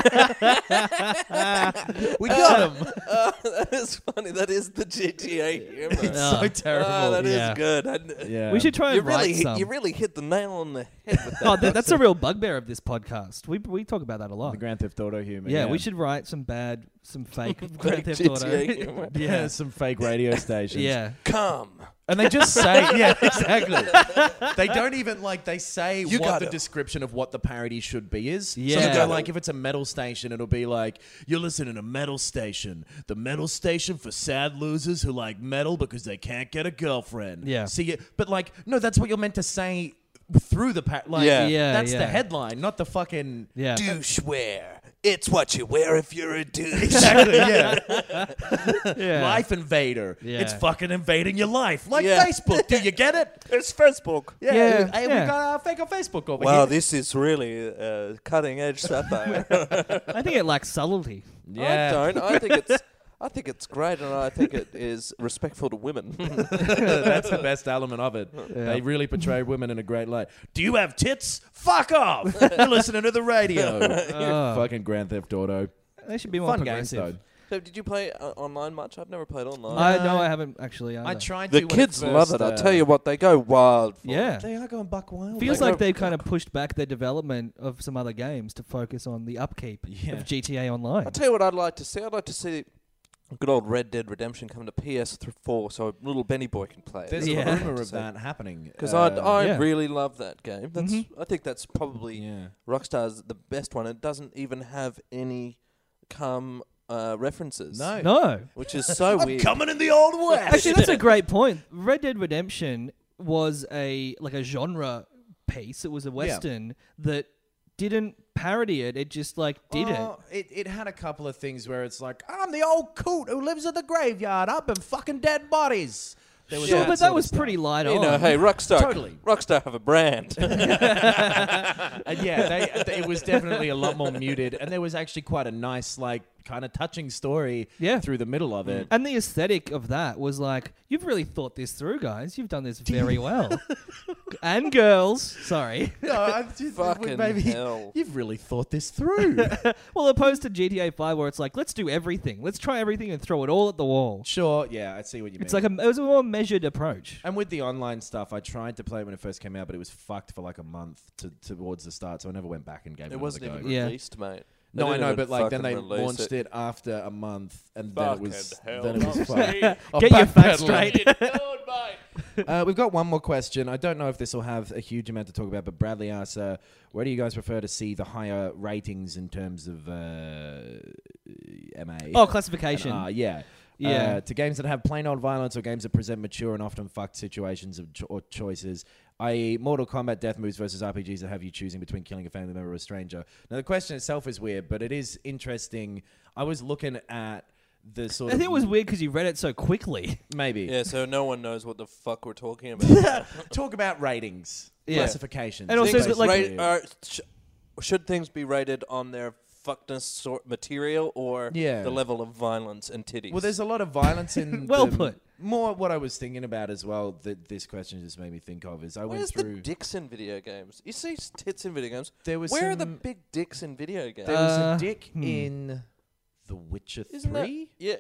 We got him. oh, that is funny. That is the G T A humor. It's Oh. so terrible. Oh, that is Yeah. good. I, yeah. We should try and you really, write hit, some. you really hit the nail on the head with that. oh, that, that's a real bugbear of this podcast. We we talk about that a lot. the Grand Theft Auto humor. yeah, Yeah, we should write some bad, some fake Grand Theft G T A Auto. humor. Yeah, yeah, some fake radio stations. yeah. Come. And they just say, yeah, exactly. They don't even like they say You what the gotta- description of what the parody should be is. So Yeah. they You go gotta- like, if it's a metal station, it'll be like, you're listening to Metal Station, the metal station for sad losers who like metal because they can't get a girlfriend. Yeah. See, it, but like, no, that's what you're meant to say through the pa- like Yeah. Yeah, that's yeah. the headline, not the fucking Yeah. Douche wear. It's what you wear if you're a douche. exactly yeah. Yeah. Life invader. Yeah. It's fucking invading your life, like Yeah. Facebook. Do you get it? It's Facebook. Yeah, Yeah, Hey, yeah. we got a fake on Facebook over Wow, here. this is really uh, cutting edge satire. I think it lacks subtlety. yeah, I don't. I think it's. I think it's great, and I think it is respectful to women. that's the best element of it. They really portray women in a great light. Do you have tits? Fuck off! You're listening to the radio. Oh. Fucking Grand Theft Auto. They should be more Fun games progressive. though. So, did you play uh, online much? I've never played online. I no, I haven't actually. Either. I tried the to. kids when it love first, it. I uh, tell you what, they go wild. For Yeah. it. They are going buck wild. Feels Like, like no- they've kind of pushed back their development of some other games to focus on the upkeep Yeah. of G T A Online. I tell you what, I'd like to see. I'd like to see good old Red Dead Redemption coming to P S four, so little Benny Boy can play it. There's Yeah. a rumor of that happening. Because Uh, I I Yeah. really love that game. That's Mhm. I think that's probably yeah. Rockstar's the best one. It doesn't even have any come uh, references. No. No, Which is so I'm weird. coming in the old west. actually, that's a great point. Red Dead Redemption was a like a genre piece. It was a western that didn't parody it. It just like did Oh, it. It had a couple of things where it's like, I'm the old coot who lives in the graveyard up and fucking dead bodies. There it. was Sure, that but sort that of was stuff. pretty light You on. know, hey, Rockstar. Totally. Rockstar have a brand. And yeah, they, they- it was definitely a lot more muted, and there was actually quite a nice, like, kind of touching story Yeah. through the middle of it. And the aesthetic of that was like, you've really thought this through, guys. You've done this very well. And girls, sorry. No, I just, Fucking maybe hell. you've really thought this through. Well, opposed to G T A five, where it's like, let's do everything. Let's try everything and throw it all at the wall. Sure, yeah, I see what you It's mean. like a, it was a more measured approach. And with the online stuff, I tried to play it when it first came out, but it was fucked for like a month to, towards the start, so I never went back and gave it, It wasn't another even go. Yeah. released, mate. They No, I didn't know, even but like then fucking they release launched it. after a month, and then it was Fucking hell, then it was Rob. fucked. Oh, Get your facts backpedaling. straight. Uh, we've got one more question. I don't know if this will have a huge amount to talk about, but Bradley asks, uh, where do you guys prefer to see the higher ratings in terms of uh, M A? Oh, classification. Uh, yeah. Yeah. Uh, to games that have plain old violence or games that present mature and often fucked situations of cho- or choices, that is. Mortal Kombat death moves versus R P Gs that have you choosing between killing a family member or a stranger. Now, the question itself is weird, but it is interesting. I was looking at the sort I of... think it was weird because you read it so quickly. Maybe. Yeah, so no one knows what the fuck we're talking about. Talk about ratings. Yeah. Classifications. And also, Things is it like- rate- are- sh- should things be rated on their fuckness sort material or Yeah. the level of violence and titties? Well, there's a lot of violence in. Well the- put. More what I was thinking about as well that this question just made me think of is I Where's went the through. dicks in video games? You see s- tits in video games. There was Where are the some- big dicks in video games? There was Uh, a dick hmm. in The Witcher Isn't that- three, yeah.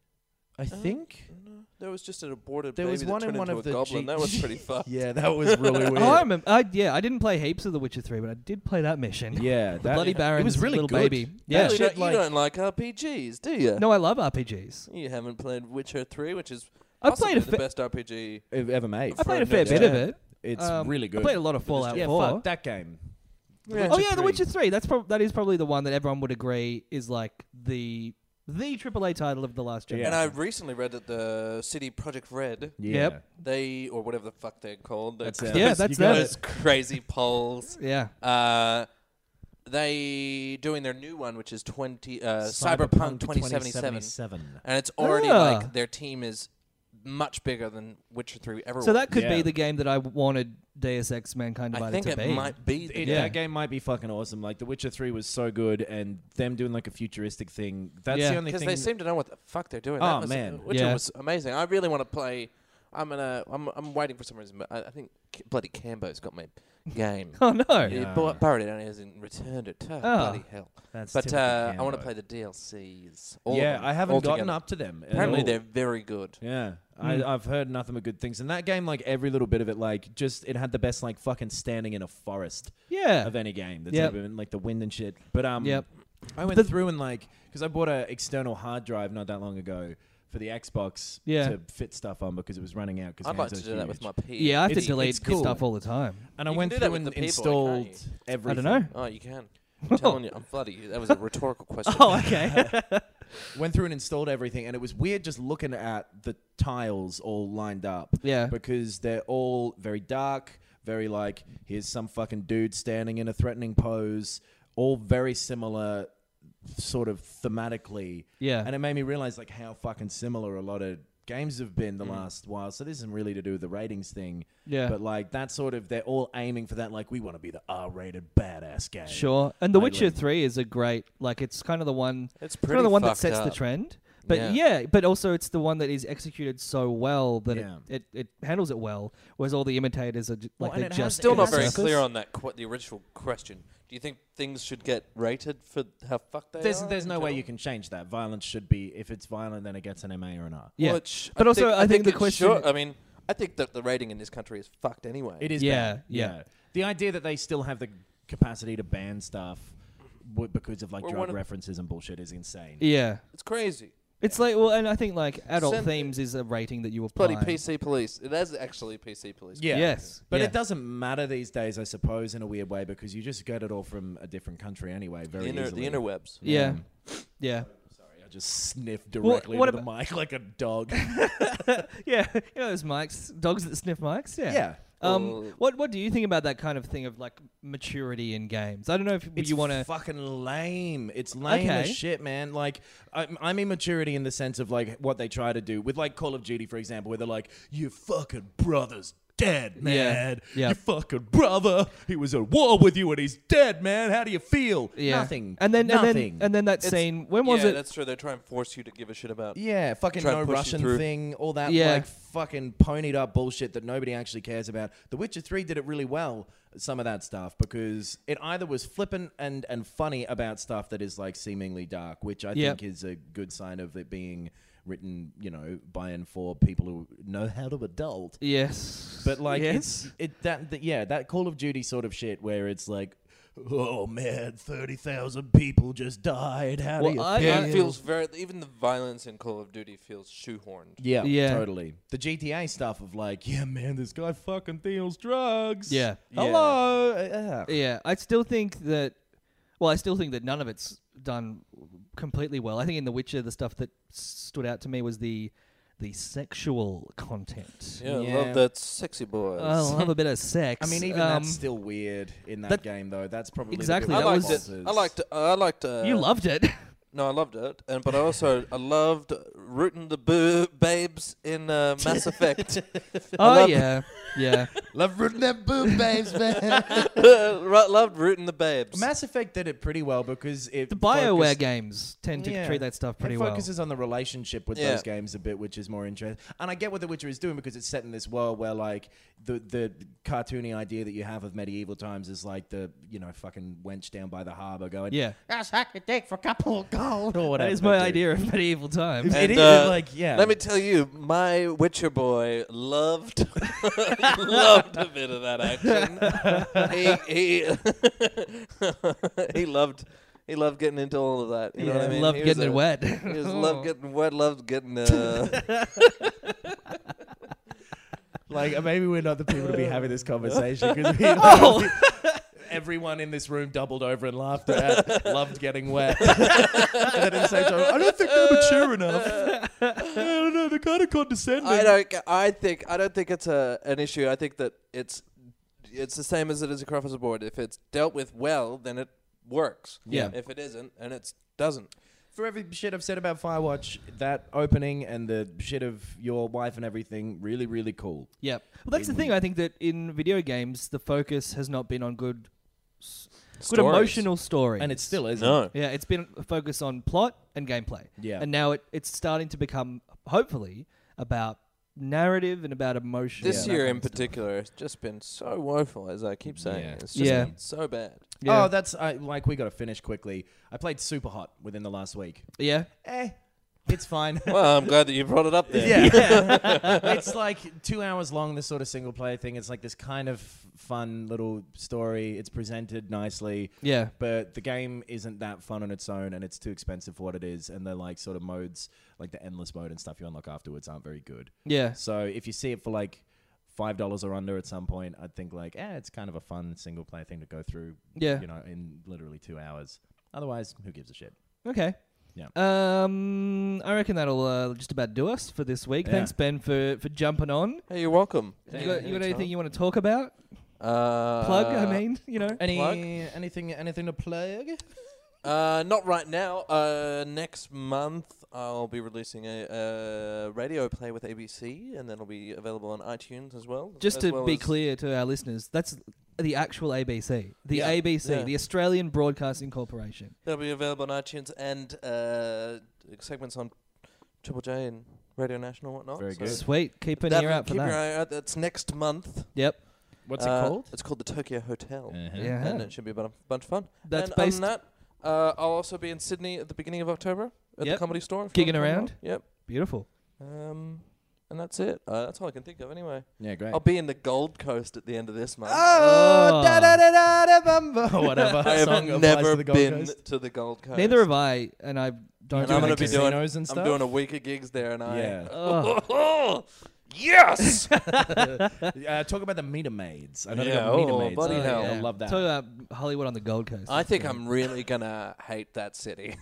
I think. No, there was just an aborted There baby was that one in turned one into of a the goblin. G- that was pretty fucked. Yeah, that was really weird. Oh, I remember. I, yeah, I didn't play heaps of The Witcher three, but I did play that mission. Yeah, The that, Bloody it Baron's was really little good. baby. That Yeah. you, shit, don't, you like- don't like R P Gs, do you? No, I love R P Gs. You haven't played Witcher three, which is I've possibly played a the fa- best R P G. I've ever made. I played a for fair next bit of gen. it. It's Um, really good. I played a lot of Fallout yeah, four. fuck that game. The Yeah. Oh Witcher yeah, The three. Witcher three. That's prob- that is probably the one that everyone would agree is like the the triple A title of the last Yeah. generation. And I recently read that the City Project Red, Yeah. Yep. they or whatever the fuck they're called, they're That's it. Yeah, You that's got them. it. those crazy polls. Yeah. Uh, they doing their new one, which is twenty uh, Cyberpunk twenty seventy-seven, and it's already Ah. like their team is much bigger than Witcher three ever. So was. that could Yeah. be the game that I wanted Deus Ex Mankind I Divided think to it be. might be. The It, Yeah. That game might be fucking awesome. Like The Witcher three was so good, and them doing like a futuristic thing. That's Yeah. the only because thing. they seem to know what the fuck they're doing. Oh, That was, man. Witcher Yeah. was amazing. I really want to play. I'm gonna. I'm. I'm waiting for some reason, but I, I think K- bloody Cambo's got my game. Oh no. Yeah. He bought, borrowed it and he hasn't returned it. Oh, Oh. bloody hell! That's But typical uh, I want to Cambo. play the D L Cs. All Yeah, of them, I haven't all gotten together. up to them. at Apparently, all. they're very good. Yeah, Mm. I, I've heard nothing but good things. And that game, like every little bit of it, like just it had the best, like fucking standing in a forest Yeah. of any game that's Yep. ever been, like the wind and shit. But um, Yep. I went The- through and like because I bought an external hard drive not that long ago for the Xbox Yeah. to fit stuff on because it was running out. Because I'd like to do that with my P. Yeah, I have to It's- delete it's cool. stuff all the time. And I You went can do that through with and the P-Boy, installed can't everything. know. Oh, you can. I'm telling you, I'm bloody. That was a rhetorical question. Oh, okay. Went through and installed everything, and it was weird just looking at the tiles all lined up. Yeah. Because they're all very dark, very like, here's some fucking dude standing in a threatening pose, all very similar sort of thematically. Yeah. And it made me realize like how fucking similar a lot of games have been the mm. last while. So this isn't really to do with the ratings thing. Yeah. But like that sort of, they're all aiming for that, like we want to be the R-rated badass game. Sure. And The lately. Witcher three is a great, like it's kind of the one, it's kind of the one that fucked sets up. the trend. But yeah. Yeah. but also it's the one that is executed so well that Yeah. it, it, it handles it well, whereas all the imitators are j- like Well, and they're it just has- Still it not has very surface. clear on that qu- the original question. Do you think things should get rated for how fucked they There's are? there's in no way general? you can change that. Violence should be, if it's violent, then it gets an M A or an R. Yeah. Well, it sh- But also, I think the it question- should- I mean, I think that the rating in this country is fucked anyway. It is Yeah, bad. yeah. The idea that they still have the capacity to ban stuff w- because of like Well, drug one of- references and bullshit is insane. Yeah. It's crazy. It's like, well, and I think like adult Send- themes is a rating that you apply. Bloody P C police. It is actually P C police. Yeah. Yes. But yeah. it doesn't matter these days, I suppose, in a weird way, because you just get it all from a different country anyway, very The, inter- easily. the interwebs. Yeah. Yeah. Sorry, I just sniffed Well, directly what into the mic like a dog. Yeah. You know those mics, dogs that sniff mics? Yeah. yeah. Um, Well- what what do you think about that kind of thing of like maturity in games? I don't know if It's you want to. fucking lame. It's lame as Okay. shit, man. Like, I, I mean maturity in the sense of like what they try to do with like Call of Duty, for example, where they're like, "Your fucking brother's dead, man. Yeah. Your fucking brother, he was at war with you and he's dead, man. How do you feel?" Yeah. Nothing. And then Nothing. and then and then that It's- scene. When was yeah, it? that's true. They try and force you to give a shit about. Yeah, fucking Try no and push you Russian through. thing, all that Yeah. like fucking ponied up bullshit that nobody actually cares about. The Witcher three did it really well, some of that stuff, because it either was flippant and, and funny about stuff that is like seemingly dark, which I Yep. think is a good sign of it being written, you know, by and for people who know how to adult. Yes. But like yes. it's it that, that yeah, that Call of Duty sort of shit where it's like, oh man, thirty thousand people just died. How Well, do you I- feel? Yeah, I- it feels very. Even the violence in Call of Duty feels shoehorned. Yeah, Yeah. totally. The G T A stuff of like, yeah, man, this guy fucking deals drugs. Yeah. Hello. Uh, Yeah, I still think that. Well, I still think that none of it's done completely well. I think in The Witcher, the stuff that stood out to me was the the sexual content. Yeah, Yeah. I love that sexy boys. I love a bit of sex. I mean, even Um, that's still weird in that, that- game, though. That's probably Exactly, The I bit that where liked was- it. falters. I liked. Uh, I liked. Uh, you loved it. No, I loved it, and but I also I loved rooting the boo- babes in uh, Mass Effect. Oh loved- yeah, yeah. Love rooting that boob, babes, man. Ro- loved rooting the babes. Mass Effect did it pretty well because it The BioWare focused- games tend to Yeah. treat that stuff pretty it well. focuses on the relationship with Yeah. those games a bit, which is more interesting. And I get what The Witcher is doing because it's set in this world where, like, the the cartoony idea that you have of medieval times is like the, you know, fucking wench down by the harbour going, Yeah, "I'll suck your dick for a couple of gold," or whatever. that is my dude. idea of medieval times. It And, is, uh, like, yeah. Let me tell you, my Witcher boy loved loved a bit of that action. he he he loved he loved getting into all of that. You know what I mean? Love He was getting a- it wet. He was loved getting wet. Loved getting. Uh, Like, maybe we're not the people to be having this conversation because we Oh. everyone in this room doubled over and laughed at, loved getting wet. And then at the same time, I don't think they're mature enough. I don't know, they're kind of condescending. I don't. g- I think. I don't think it's a an issue. I think that it's it's the same as it is across the board. If it's dealt with well, then it works. Yeah. If it isn't, and it doesn't. For every shit I've said about Firewatch, that opening and the shit of your wife and everything, really, really cool. Yep. Well, that's the thing. I think that in video games, the focus has not been on good, s- good Stories. emotional stories, And it still isn't. No. Yeah, it's been a focus on plot and gameplay. Yeah. And now it, it's starting to become, hopefully, about narrative and about emotion. This Yeah, year that in kind of stuff. particular, it's just been so woeful, as I keep saying. Yeah. It's just Yeah. been so bad. Yeah. Oh, that's uh, like we got to finish quickly. I played Super Hot within the last week. yeah. Eh, it's fine. Well, I'm glad that you brought it up there. Yeah. It's like two hours long, this sort of single player thing. It's like this kind of fun little story. It's presented nicely, Yeah. but the game isn't that fun on its own, and it's too expensive for what it is. And the like sort of modes, like the endless mode and stuff you unlock afterwards, aren't very good. Yeah. So if you see it for like five dollars or under at some point, I'd think like, eh, it's kind of a fun single player thing to go through. Yeah. You know, in literally two hours. Otherwise, who gives a shit? Okay. Yeah. Um, I reckon that'll uh, just about do us for this week. Yeah. Thanks, Ben, for, for jumping on. Hey, you're welcome. You got, you got anything you want to talk about? Uh, Plug, I mean, you know. Any Plug? anything anything to plug? Uh, not right now. Uh, next month I'll be releasing a, a radio play with A B C, and then it'll be available on iTunes as well. Just as to well be as- clear to our listeners, that's the actual A B C. The Yeah. A B C, Yeah. the Australian Broadcasting Corporation. It'll be available on iTunes and uh, segments on Triple J and Radio National and whatnot. Very So good. Sweet. Keep an that- ear out for keep your that. eye out. That's next month. Yep. What's Uh, it called? It's called the Tokyo Hotel. Uh-huh. Yeah. And it should be a bu- bunch of fun. That's and based. other than that, uh, I'll also be in Sydney at the beginning of October at Yep. the Comedy Store. if Gigging you wanna come around? along. Yep. Beautiful. Um, and that's it. Uh, that's all I can think of anyway. Yeah, great. I'll be in the Gold Coast at the end of this month. Oh. da da da da da bum or whatever. I song have applies never to the Gold been Coast. to the Gold Coast. Neither have I, and I don't. And do I'm going any to be gigs. doing. casinos and I'm stuff? doing a week of gigs there, and I. Yeah. Oh. Yes. uh, talk about the meter maids. I know they Yeah, got meter oh, maids. bloody I hell. I love that. Talk about Hollywood on the Gold Coast. I think I'm really gonna hate that city.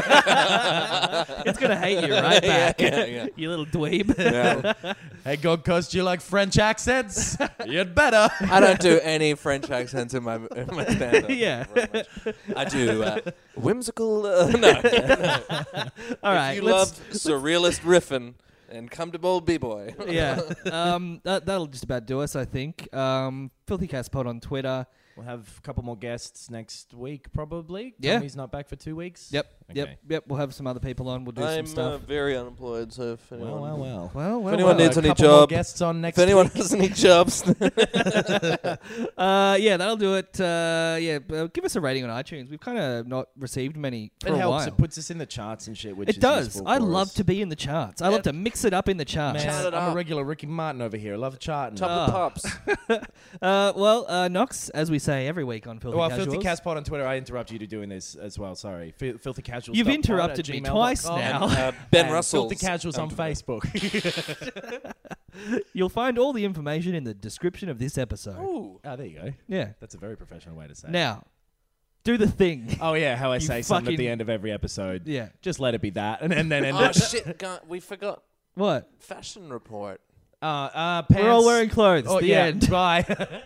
It's gonna hate you right Yeah, back. yeah, yeah. You little dweeb. Yeah. Hey, Gold Coast, do you like French accents? You'd better. I don't do any French accents in my in my stand-up. Yeah. very much. I do uh, whimsical. Uh, no. All right. If you let's- love surrealist riffing, and come to Bold B-Boy. yeah. Um, that, that'll just about do us, I think. Um, Filthy Cats Pod on Twitter. We'll have a couple more guests next week, probably. Yeah. Tommy's not back for two weeks. Yep. Yep. Okay. Yep. We'll have some other people on. We'll do I'm some uh, stuff. very unemployed, so if anyone, Well, well, well. well, well, anyone well. needs a any couple more job- guests on next if anyone week. has any jobs, Uh, yeah, that'll do it. Uh, yeah, uh, give us a rating on iTunes. We've kind of not received many for It a helps. while. It puts us in the charts and shit, which It is does. useful I for love us. to be in the charts. I love to mix it up in the charts. Man, Chat it I'm up. a regular Ricky Martin over here. I love charting. top Ah. of pops. Uh, well, uh, Knox, as we say every week on Filthy Well, Casuals. Filthy Cats Pod on Twitter. I interrupt you to doing this as well. Sorry, F- Filthy Casuals. You've dot pod interrupted at me gmail dot twice com. now. uh, Ben And Russell. Filthy Casuals on Facebook. You'll find all the information in the description of this episode. Ooh. Oh, there you go. Yeah. That's a very professional way to say it. Now, do the thing. Oh, yeah, how I You say something at fucking- the end of every episode. Yeah. Just let it be that. And, and then end Oh it. shit! God, we forgot What? fashion report. Uh, uh, pants. We're all wearing clothes. Oh, the yeah. end. Bye.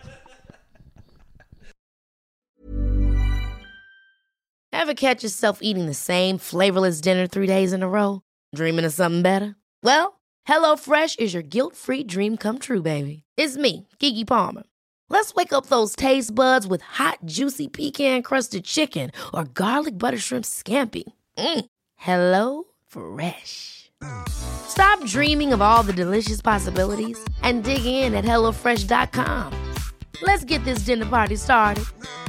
Ever catch yourself eating the same flavorless dinner three days in a row? Dreaming of something better? Well, HelloFresh is your guilt-free dream come true, baby. It's me, Keke Palmer. Let's wake up those taste buds with hot, juicy pecan-crusted chicken or garlic butter shrimp scampi. Mm. Hello Fresh. Stop dreaming of all the delicious possibilities and dig in at HelloFresh dot com. Let's get this dinner party started.